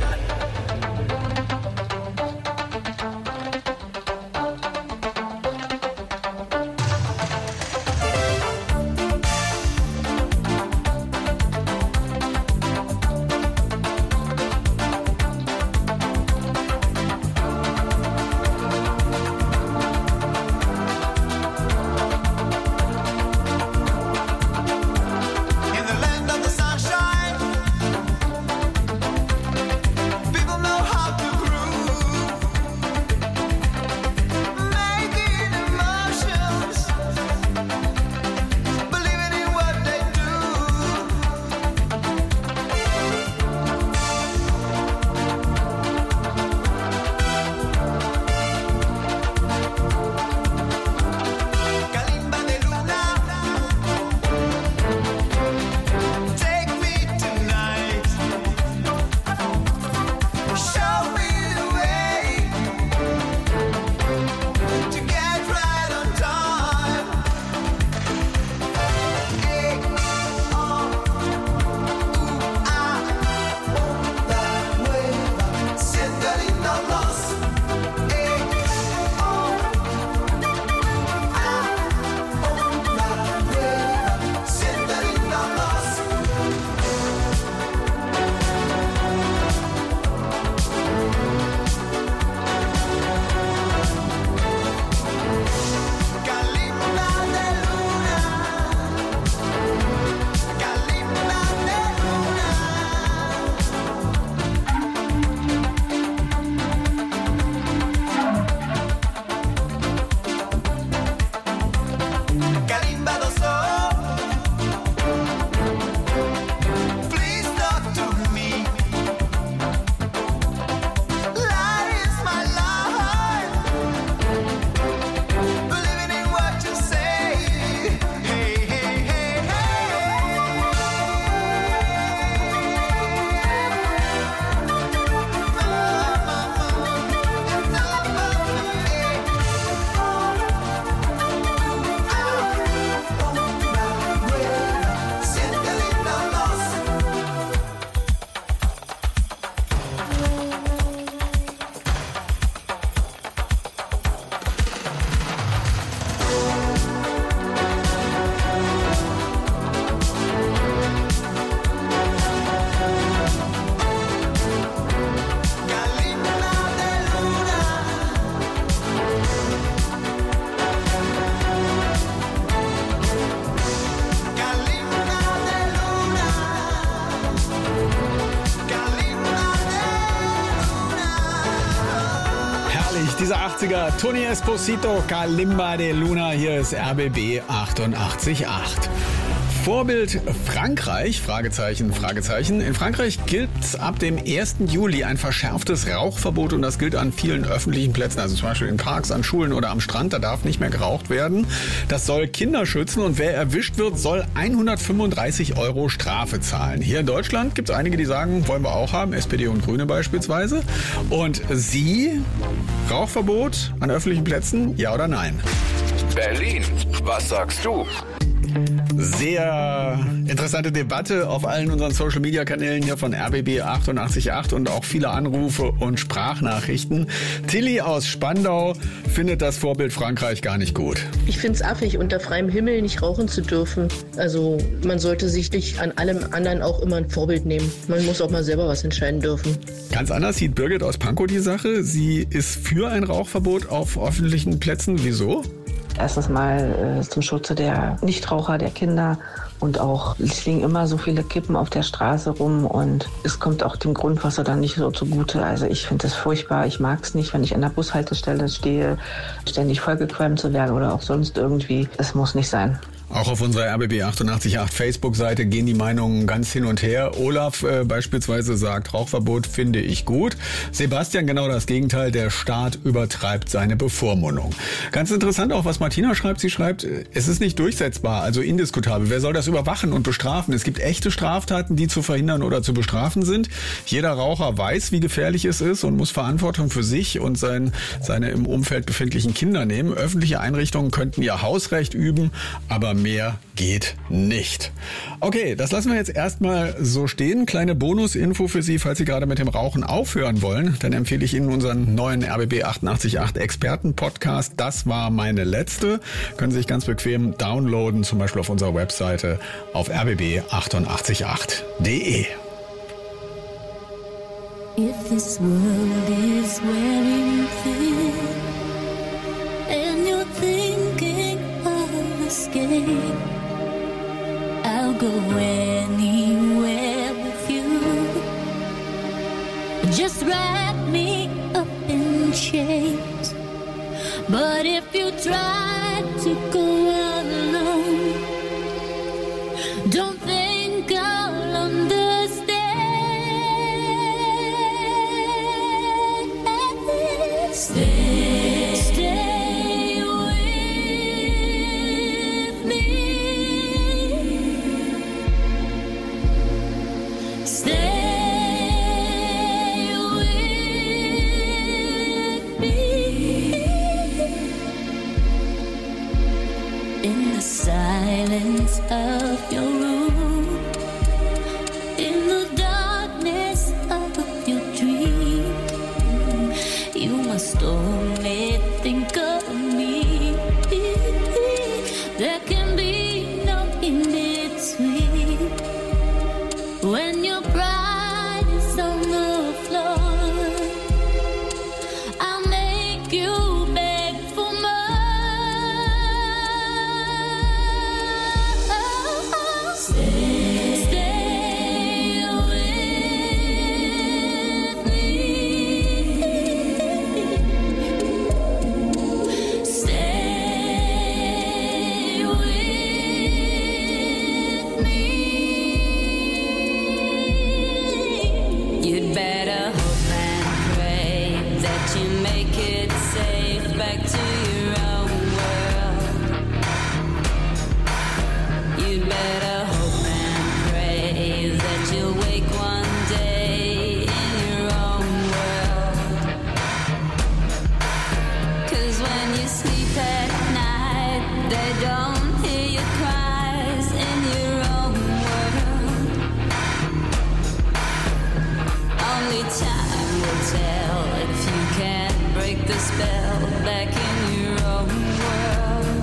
Speaker 2: Diese achtziger, Tony Esposito, Kalimba de Luna, hier ist R B B achtundachtzig Komma acht. Vorbild Frankreich, Fragezeichen, Fragezeichen. In Frankreich gilt ab dem ersten Juli ein verschärftes Rauchverbot und das gilt an vielen öffentlichen Plätzen, also zum Beispiel in Parks, an Schulen oder am Strand, da darf nicht mehr geraucht werden. Das soll Kinder schützen und wer erwischt wird, soll hundertfünfunddreißig Euro Strafe zahlen. Hier in Deutschland gibt es einige, die sagen, wollen wir auch haben, S P D und Grüne beispielsweise. Und Sie, Rauchverbot an öffentlichen Plätzen, ja oder nein?
Speaker 11: Berlin, was sagst du?
Speaker 2: Sehr interessante Debatte auf allen unseren Social-Media-Kanälen hier von R B B achtundachtzig Komma acht und auch viele Anrufe und Sprachnachrichten. Tilly aus Spandau findet das Vorbild Frankreich gar nicht gut.
Speaker 20: Ich finde es affig, unter freiem Himmel nicht rauchen zu dürfen. Also man sollte sich nicht an allem anderen auch immer ein Vorbild nehmen. Man muss auch mal selber was entscheiden dürfen.
Speaker 2: Ganz anders sieht Birgit aus Pankow die Sache. Sie ist für ein Rauchverbot auf öffentlichen Plätzen. Wieso?
Speaker 21: Erstens mal äh, zum Schutze der Nichtraucher, der Kinder und auch, es liegen immer so viele Kippen auf der Straße rum und es kommt auch dem Grundwasser dann nicht so zugute. Also ich finde das furchtbar, ich mag es nicht, wenn ich an der Bushaltestelle stehe, ständig vollgequalmt zu werden oder auch sonst irgendwie. Es muss nicht sein.
Speaker 2: Auch auf unserer R B B achtundachtzig Komma acht Facebook-Seite gehen die Meinungen ganz hin und her. Olaf äh, beispielsweise sagt, Rauchverbot finde ich gut. Sebastian genau das Gegenteil, der Staat übertreibt seine Bevormundung. Ganz interessant auch, was Martina schreibt. Sie schreibt, es ist nicht durchsetzbar, also indiskutabel. Wer soll das überwachen und bestrafen? Es gibt echte Straftaten, die zu verhindern oder zu bestrafen sind. Jeder Raucher weiß, wie gefährlich es ist und muss Verantwortung für sich und sein, seine im Umfeld befindlichen Kinder nehmen. Öffentliche Einrichtungen könnten ihr Hausrecht üben, aber mehr geht nicht. Okay, das lassen wir jetzt erstmal so stehen. Kleine Bonusinfo für Sie, falls Sie gerade mit dem Rauchen aufhören wollen. Dann empfehle ich Ihnen unseren neuen R B B achtundachtzig Komma acht Experten-Podcast. Das war meine letzte. Können Sie sich ganz bequem downloaden, zum Beispiel auf unserer Webseite auf r b b achtundachtzig Komma acht punkt d e.
Speaker 5: If this world is wearing thin and you're thinking of escape, I'll go anywhere with you. Just wrap me up in chains. But if you try to go alone, don't think I'll understand. Stay, stay with me. Stay with me. In the silence of your room, in the darkness of your dream, you must only think of me. There can be no in between. When your pride is on the floor, I'll make you beg for more. Stay, stay with me. Stay with me. You'd better hope and pray that you make it safe back to your own world. You'd better hope and pray that you'll wake one day in your own world. 'Cause when you sleep at night, they don't hear your cries in your own world. Only time will tell if you can break the spell back in your own world.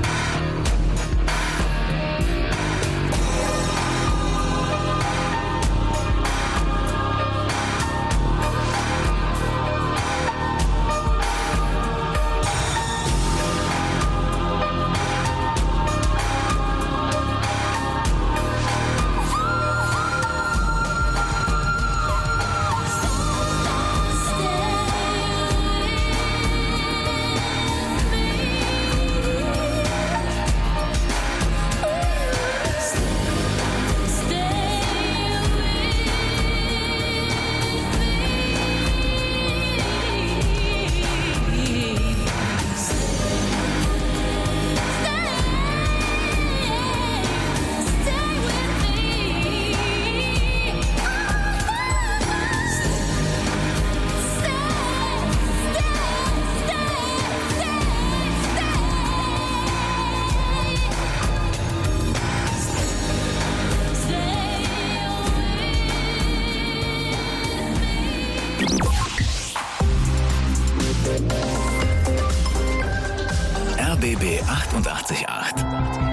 Speaker 11: R B B achtundachtzig Komma acht.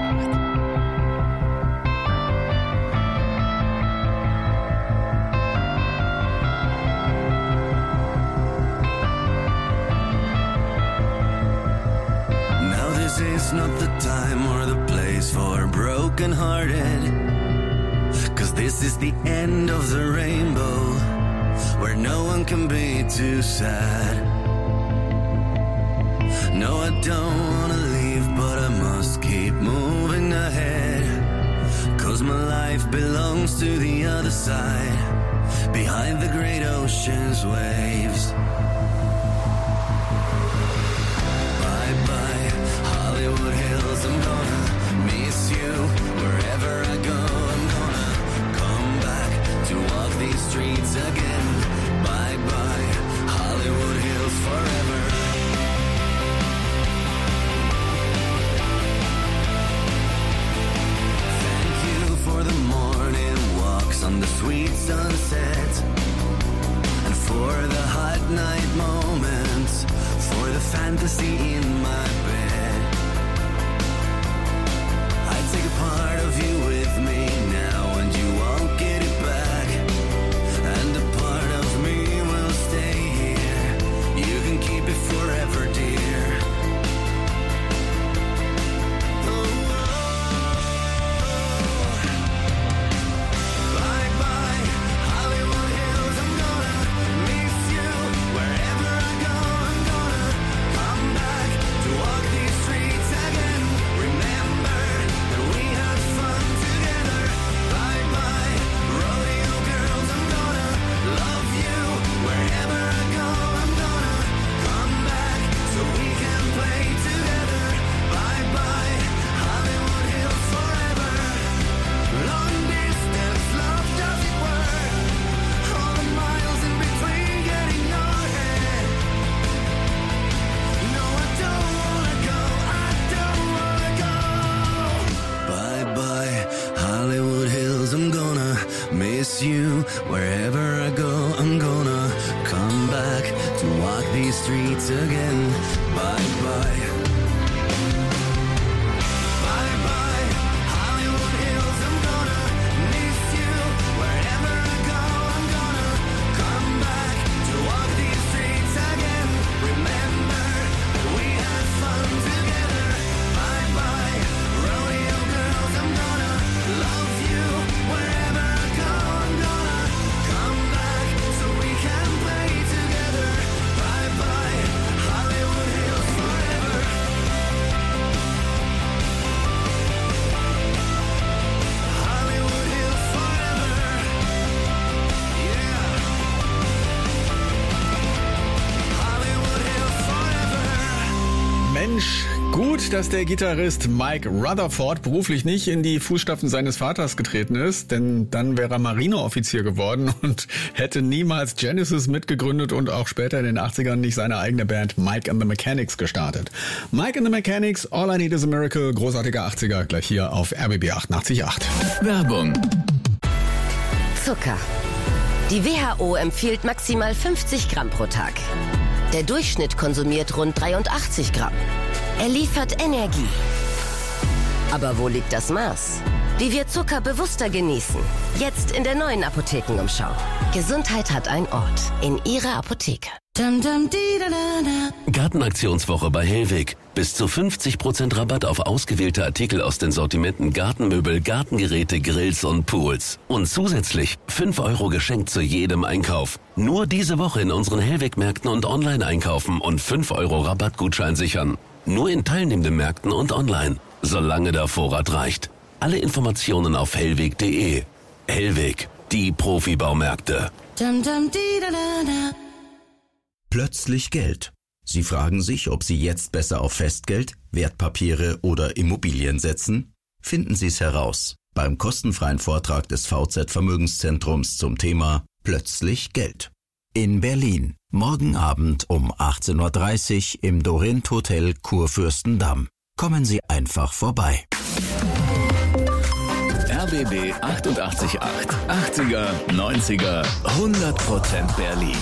Speaker 6: Now this is not the time or the place for broken-hearted, 'cause this is the end of the rainbow, where no one can be too sad. No, I don't wanna leave, but I must keep moving ahead. Cause my life belongs to the other side, behind the great ocean's waves. Bye bye, Hollywood Hills, I'm gonna miss you. Wherever I go, I'm gonna come back to walk these streets again. Bye bye, Hollywood Hills forever. Thank you for the morning walks on the sweet sunset, and for the hot night moments, for the fantasy in my bed. I take a part of you with me now, and you won't get it back. And a part of me will stay here. You can keep it forever, dear. Bye bye, Hollywood Hills, I'm gonna miss you. Wherever I go, I'm gonna come back to walk these streets again. Remember that we had fun together. Bye bye, rodeo girls, I'm gonna love you. Wherever I go, I'm gonna come back so we can play together. Bye bye, Hollywood Hills forever. Long distance love, does it work? All the miles in between getting nowhere. No, I don't wanna go, I don't wanna go. Bye bye, Hollywood Hills, I'm gonna miss you. Wherever I go, I'm gonna come back to walk these streets again. Bye bye. Bye bye, Hollywood Hills, I'm gonna miss you. Wherever I go, I'm gonna come back to walk these streets again. Remember that we had fun together. Bye bye, rodeo girls, I'm gonna love you. Wherever I go, I'm gonna come back so we can play together. Bye bye, Hollywood Hills forever. Hollywood Hills forever. Yeah. Hollywood Hills forever.
Speaker 2: Mensch, gut, dass der Gitarrist Mike Rutherford beruflich nicht in die Fußstapfen seines Vaters getreten ist, denn dann wäre er Marineoffizier geworden und hätte niemals Genesis mitgegründet und auch später in den achtzigern nicht seine eigene Band Mike and the Mechanics gestartet. Mike and the Mechanics, All I Need is a Miracle, großartiger achtziger, gleich hier auf R B B achtundachtzig Komma acht.
Speaker 1: Werbung.
Speaker 8: Zucker. Die W H O empfiehlt maximal fünfzig Gramm pro Tag. Der Durchschnitt konsumiert rund dreiundachtzig Gramm. Er liefert Energie. Aber wo liegt das Maß? Wie wir Zucker bewusster genießen. Jetzt in der neuen Apothekenumschau. Gesundheit hat einen Ort. In Ihrer Apotheke.
Speaker 22: Gartenaktionswoche bei Hellweg. Bis zu fünfzig Prozent Rabatt auf ausgewählte Artikel aus den Sortimenten Gartenmöbel, Gartengeräte, Grills und Pools. Und zusätzlich fünf Euro geschenkt zu jedem Einkauf. Nur diese Woche in unseren Hellweg-Märkten und online einkaufen und fünf Euro Rabattgutschein sichern. Nur in teilnehmenden Märkten und online. Solange der Vorrat reicht. Alle Informationen auf hellweg punkt de. Hellweg, die Profibaumärkte.
Speaker 23: Plötzlich Geld. Sie fragen sich, ob Sie jetzt besser auf Festgeld, Wertpapiere oder Immobilien setzen? Finden Sie es heraus beim kostenfreien Vortrag des V Z Vermögenszentrums zum Thema Plötzlich Geld. In Berlin, morgen Abend um achtzehn Uhr dreißig im Dorint Hotel Kurfürstendamm. Kommen Sie einfach vorbei.
Speaker 11: R B B achtundachtzig Komma acht. achtziger, neunziger, hundert Prozent Berlin.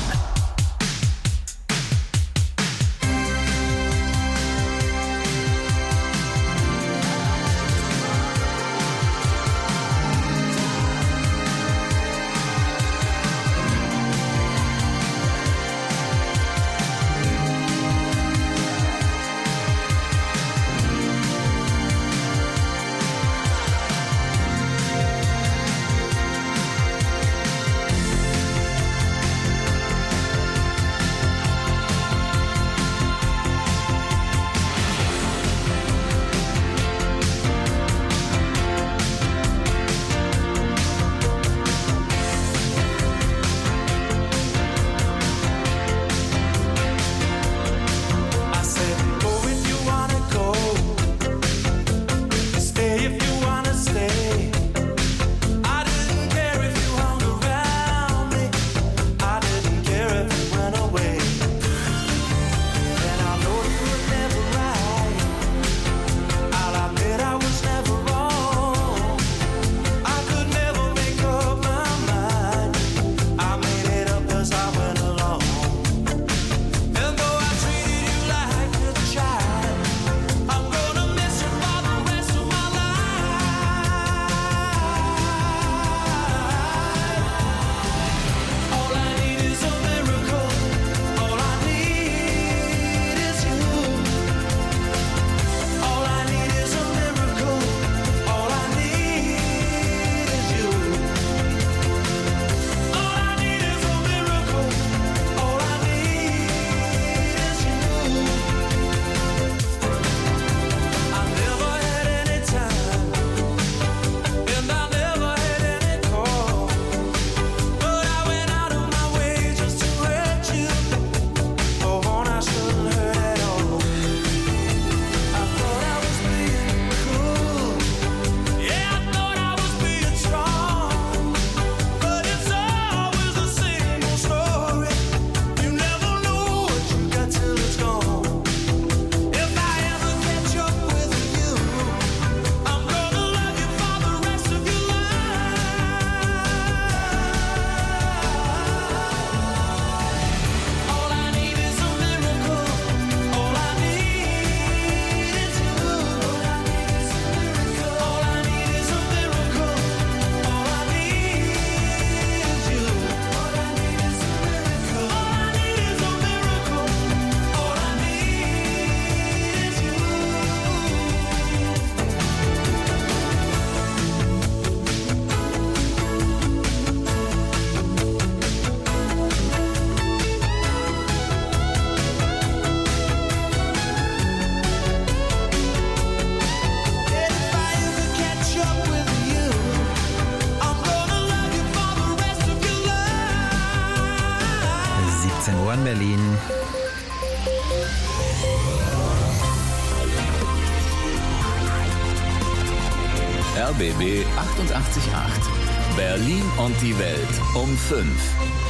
Speaker 2: achtzehn Uhr in Berlin.
Speaker 11: R B B achtundachtzig Komma acht. Berlin und die Welt um fünf.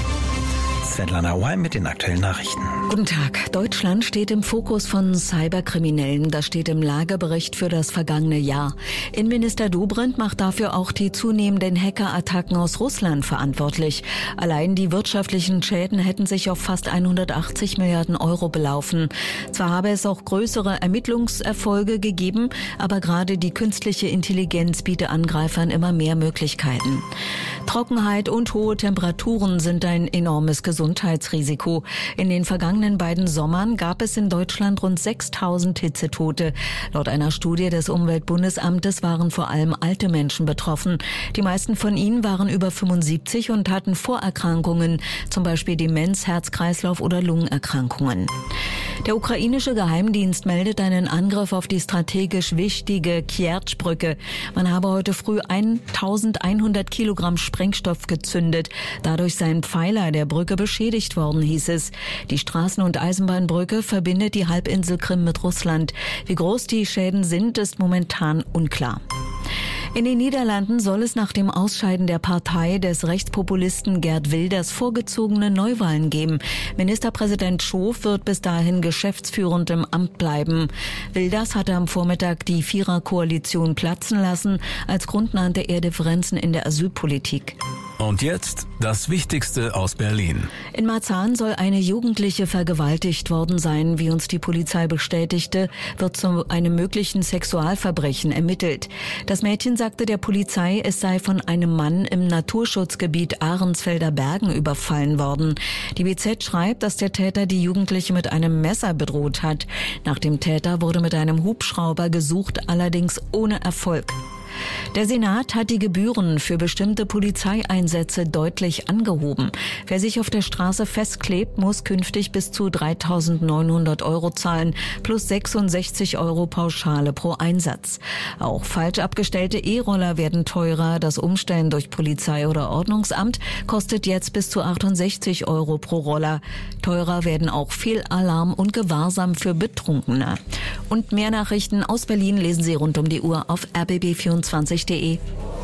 Speaker 2: Svetlana Weim mit den aktuellen Nachrichten.
Speaker 3: Guten Tag. Deutschland steht im Fokus von Cyberkriminellen. Das steht im Lagebericht für das vergangene Jahr. Innenminister Dobrindt macht dafür auch die zunehmenden Hackerattacken aus Russland verantwortlich. Allein die wirtschaftlichen Schäden hätten sich auf fast hundertachtzig Milliarden Euro belaufen. Zwar habe es auch größere Ermittlungserfolge gegeben, aber gerade die künstliche Intelligenz bietet Angreifern immer mehr Möglichkeiten. Trockenheit und hohe Temperaturen sind ein enormes Gesundheitsrisiko. In den vergangenen beiden Sommern gab es in Deutschland rund sechstausend Hitzetote. Laut einer Studie des Umweltbundesamtes waren vor allem alte Menschen betroffen. Die meisten von ihnen waren über fünfundsiebzig und hatten Vorerkrankungen, zum Beispiel Demenz, Herz-Kreislauf- oder Lungenerkrankungen. Der ukrainische Geheimdienst meldet einen Angriff auf die strategisch wichtige Kertsch-Brücke. Man habe heute früh eintausendeinhundert Kilogramm Sprengstoff gezündet. Dadurch seien Pfeiler der Brücke beschädigt worden, hieß es. Die Straßen- und Eisenbahnbrücke verbindet die Halbinsel Krim mit Russland. Wie groß die Schäden sind, ist momentan unklar. In den Niederlanden soll es nach dem Ausscheiden der Partei des Rechtspopulisten Geert Wilders vorgezogene Neuwahlen geben. Ministerpräsident Schoof wird bis dahin geschäftsführend im Amt bleiben. Wilders hatte am Vormittag die Viererkoalition platzen lassen. Als Grund nannte er Differenzen in der Asylpolitik.
Speaker 11: Und jetzt das Wichtigste aus Berlin.
Speaker 3: In Marzahn soll eine Jugendliche vergewaltigt worden sein. Wie uns die Polizei bestätigte, wird zu einem möglichen Sexualverbrechen ermittelt. Das Mädchen sagte der Polizei, es sei von einem Mann im Naturschutzgebiet Ahrensfelder Bergen überfallen worden. Die B Z schreibt, dass der Täter die Jugendliche mit einem Messer bedroht hat. Nach dem Täter wurde mit einem Hubschrauber gesucht, allerdings ohne Erfolg. Der Senat hat die Gebühren für bestimmte Polizeieinsätze deutlich angehoben. Wer sich auf der Straße festklebt, muss künftig bis zu dreitausendneunhundert Euro zahlen, plus sechsundsechzig Euro Pauschale pro Einsatz. Auch falsch abgestellte E-Roller werden teurer. Das Umstellen durch Polizei oder Ordnungsamt kostet jetzt bis zu achtundsechzig Euro pro Roller. Teurer werden auch Fehlalarm und Gewahrsam für Betrunkene. Und mehr Nachrichten aus Berlin lesen Sie rund um die Uhr auf R B B vierundzwanzig punkt de.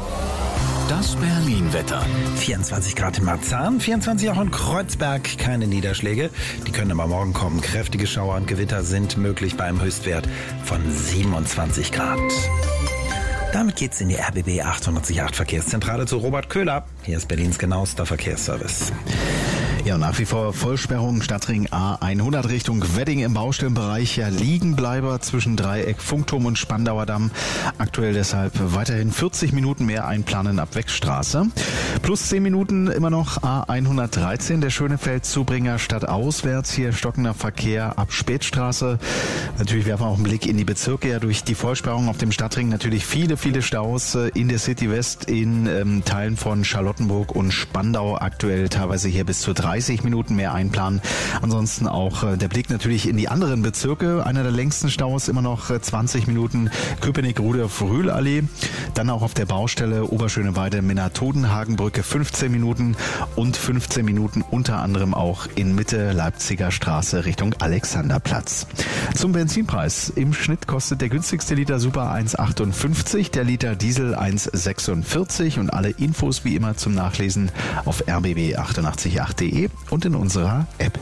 Speaker 11: Das Berlin-Wetter.
Speaker 2: vierundzwanzig Grad in Marzahn, vierundzwanzig auch in Kreuzberg. Keine Niederschläge. Die können aber morgen kommen. Kräftige Schauer und Gewitter sind möglich bei einem Höchstwert von siebenundzwanzig Grad. Damit geht's in die R B B achtundachtzig Komma acht Verkehrszentrale zu Robert Köhler. Hier ist Berlins genauester Verkehrsservice.
Speaker 4: Ja, nach wie vor Vollsperrung Stadtring A hundert Richtung Wedding im Baustellenbereich. Ja, Liegenbleiber zwischen Dreieck, Funkturm und Spandauer Damm. Aktuell deshalb weiterhin vierzig Minuten mehr einplanen ab Wechstraße. Plus zehn Minuten immer noch A hundertdreizehn, der Schönefeld-Zubringer stadtauswärts. Hier stockender Verkehr ab Spätstraße. Natürlich werfen wir auch einen Blick in die Bezirke. Ja, durch die Vollsperrung auf dem Stadtring natürlich viele, viele Staus in der City West, in ähm, Teilen von Charlottenburg und Spandau. Aktuell teilweise hier bis zu dreißig Minuten mehr einplanen. Ansonsten auch äh, der Blick natürlich in die anderen Bezirke. Einer der längsten Staus immer noch äh, zwanzig Minuten Köpenick-Rudolf-Rühl-Allee. Dann auch auf der Baustelle Oberschöneweide-Minna-Todenhagenbrücke fünfzehn Minuten und fünfzehn Minuten unter anderem auch in Mitte Leipziger Straße Richtung Alexanderplatz. Zum Benzinpreis. Im Schnitt kostet der günstigste Liter Super eins Komma achtundfünfzig, der Liter Diesel eins Komma sechsundvierzig und alle Infos wie immer zum Nachlesen auf r b b achtundachtzig Komma acht punkt de und in unserer App.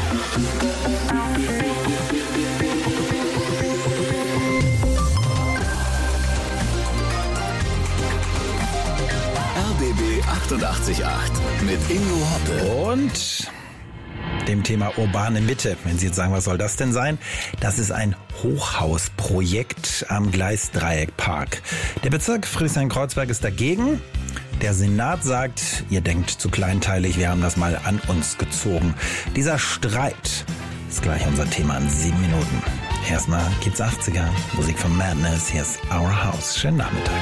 Speaker 11: R B B achtundachtzig Komma acht mit Ingo Hoppe.
Speaker 2: Und dem Thema urbane Mitte. Wenn Sie jetzt sagen, was soll das denn sein? Das ist ein Hochhausprojekt am Gleisdreieckpark. Der Bezirk Friedrichshain-Kreuzberg ist dagegen. Der Senat sagt, ihr denkt zu kleinteilig, wir haben das mal an uns gezogen. Dieser Streit ist gleich unser Thema in sieben Minuten. Erstmal geht's achtziger, Musik von Madness, hier ist Our House. Schönen Nachmittag.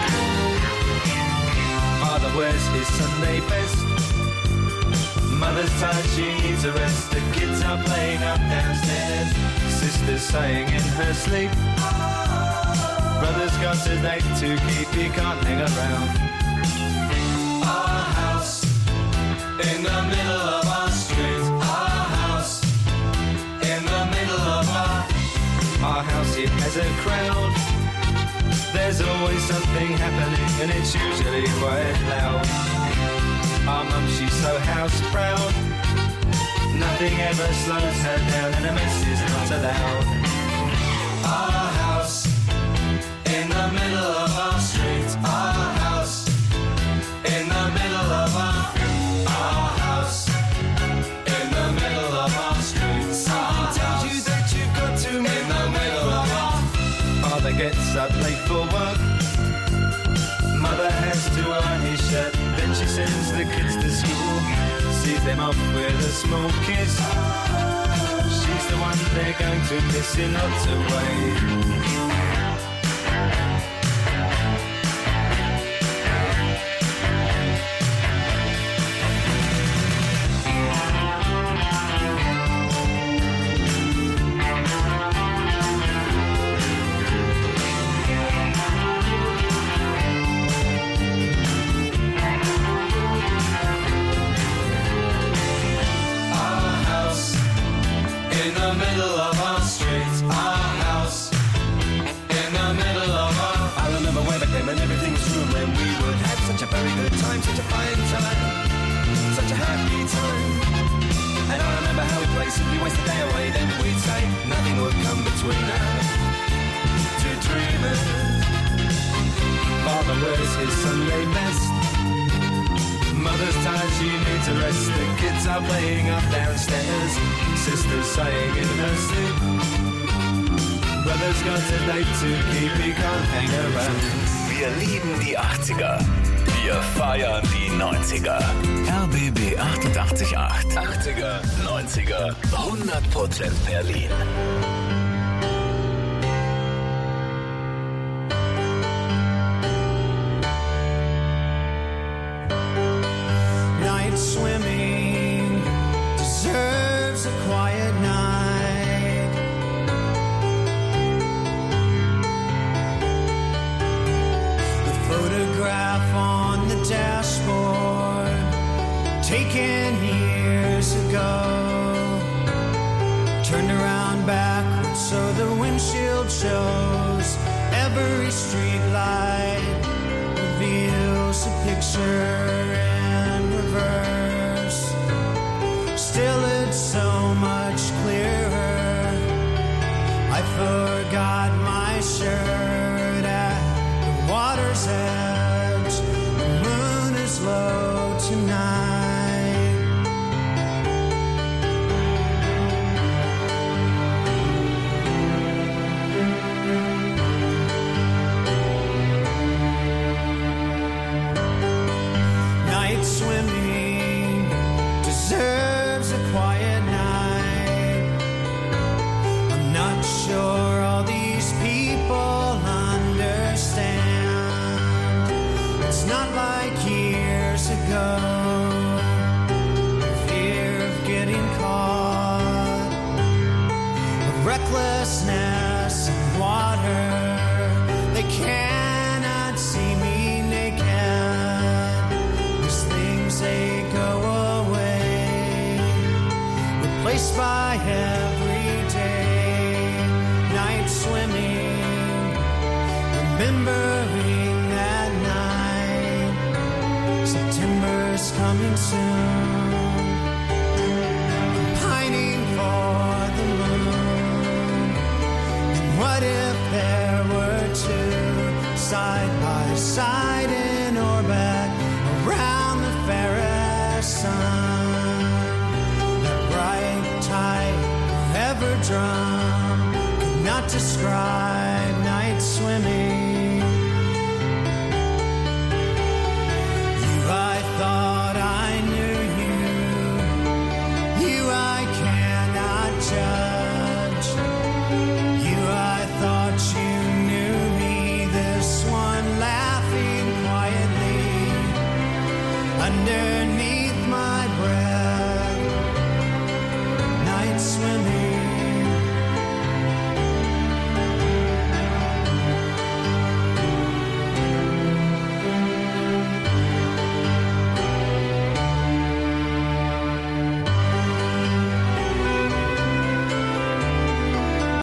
Speaker 7: Father wears his Sunday best. Mother's tired, she needs a rest. The kids are playing up downstairs. Sister's saying in her sleep. Brother's got a date to keep, he can't hang around. Our house in the middle of our street. Our house it has a crowd. There's always something happening and it's usually quite loud. Our mum, she's so house proud. Nothing ever slows her down and a mess is not allowed. Our house in the middle of our street. Our house in the middle of our Our house in the middle of our street. Something tells you that you've got to in the middle of our Father gets up late for work. Mother has to iron his shirt. Then she sends the kids to school. Sees them off with a small kiss. She's the one they're going to miss in lots of ways. In the middle of our street, our house. In the middle of our I remember when I came and everything was room when we would have such a very good time, such a fine time, such a happy time. And I remember how we played, simply waste the day away. Then we'd say nothing would come between us. Two dreamers. Father wears his Sunday best. Mother's tired, she needs a rest. The kids are playing up downstairs. Sister's sighing in her sleep. Brother's got a date to keep, he can't hang around.
Speaker 11: Wir lieben die achtziger. Wir feiern die neunziger. R B B achtundachtzig Komma acht. achtziger, neunziger, hundert Prozent Berlin.
Speaker 10: Night swimming deserves a quiet night. The photograph on the dashboard, taken years ago, turned around backwards so the windshield shows. Every street light reveals a picture in reverse. Still it's so much clearer. I forgot my shirt at the water's edge. The moon is low tonight. Night swimming deserves a quiet night. I'm not sure all these people understand. It's not like years ago. Fear of getting caught, of recklessness in water. They cannot see me naked. These things, they go away, replaced by everyday night swimming, remembering that night. September's coming soon. I'm pining for the moon. And what if there were two side by side in orbit around the fairest sun? That bright tide ever drum could not describe night swimming. You, I thought I knew you. You, I cannot judge.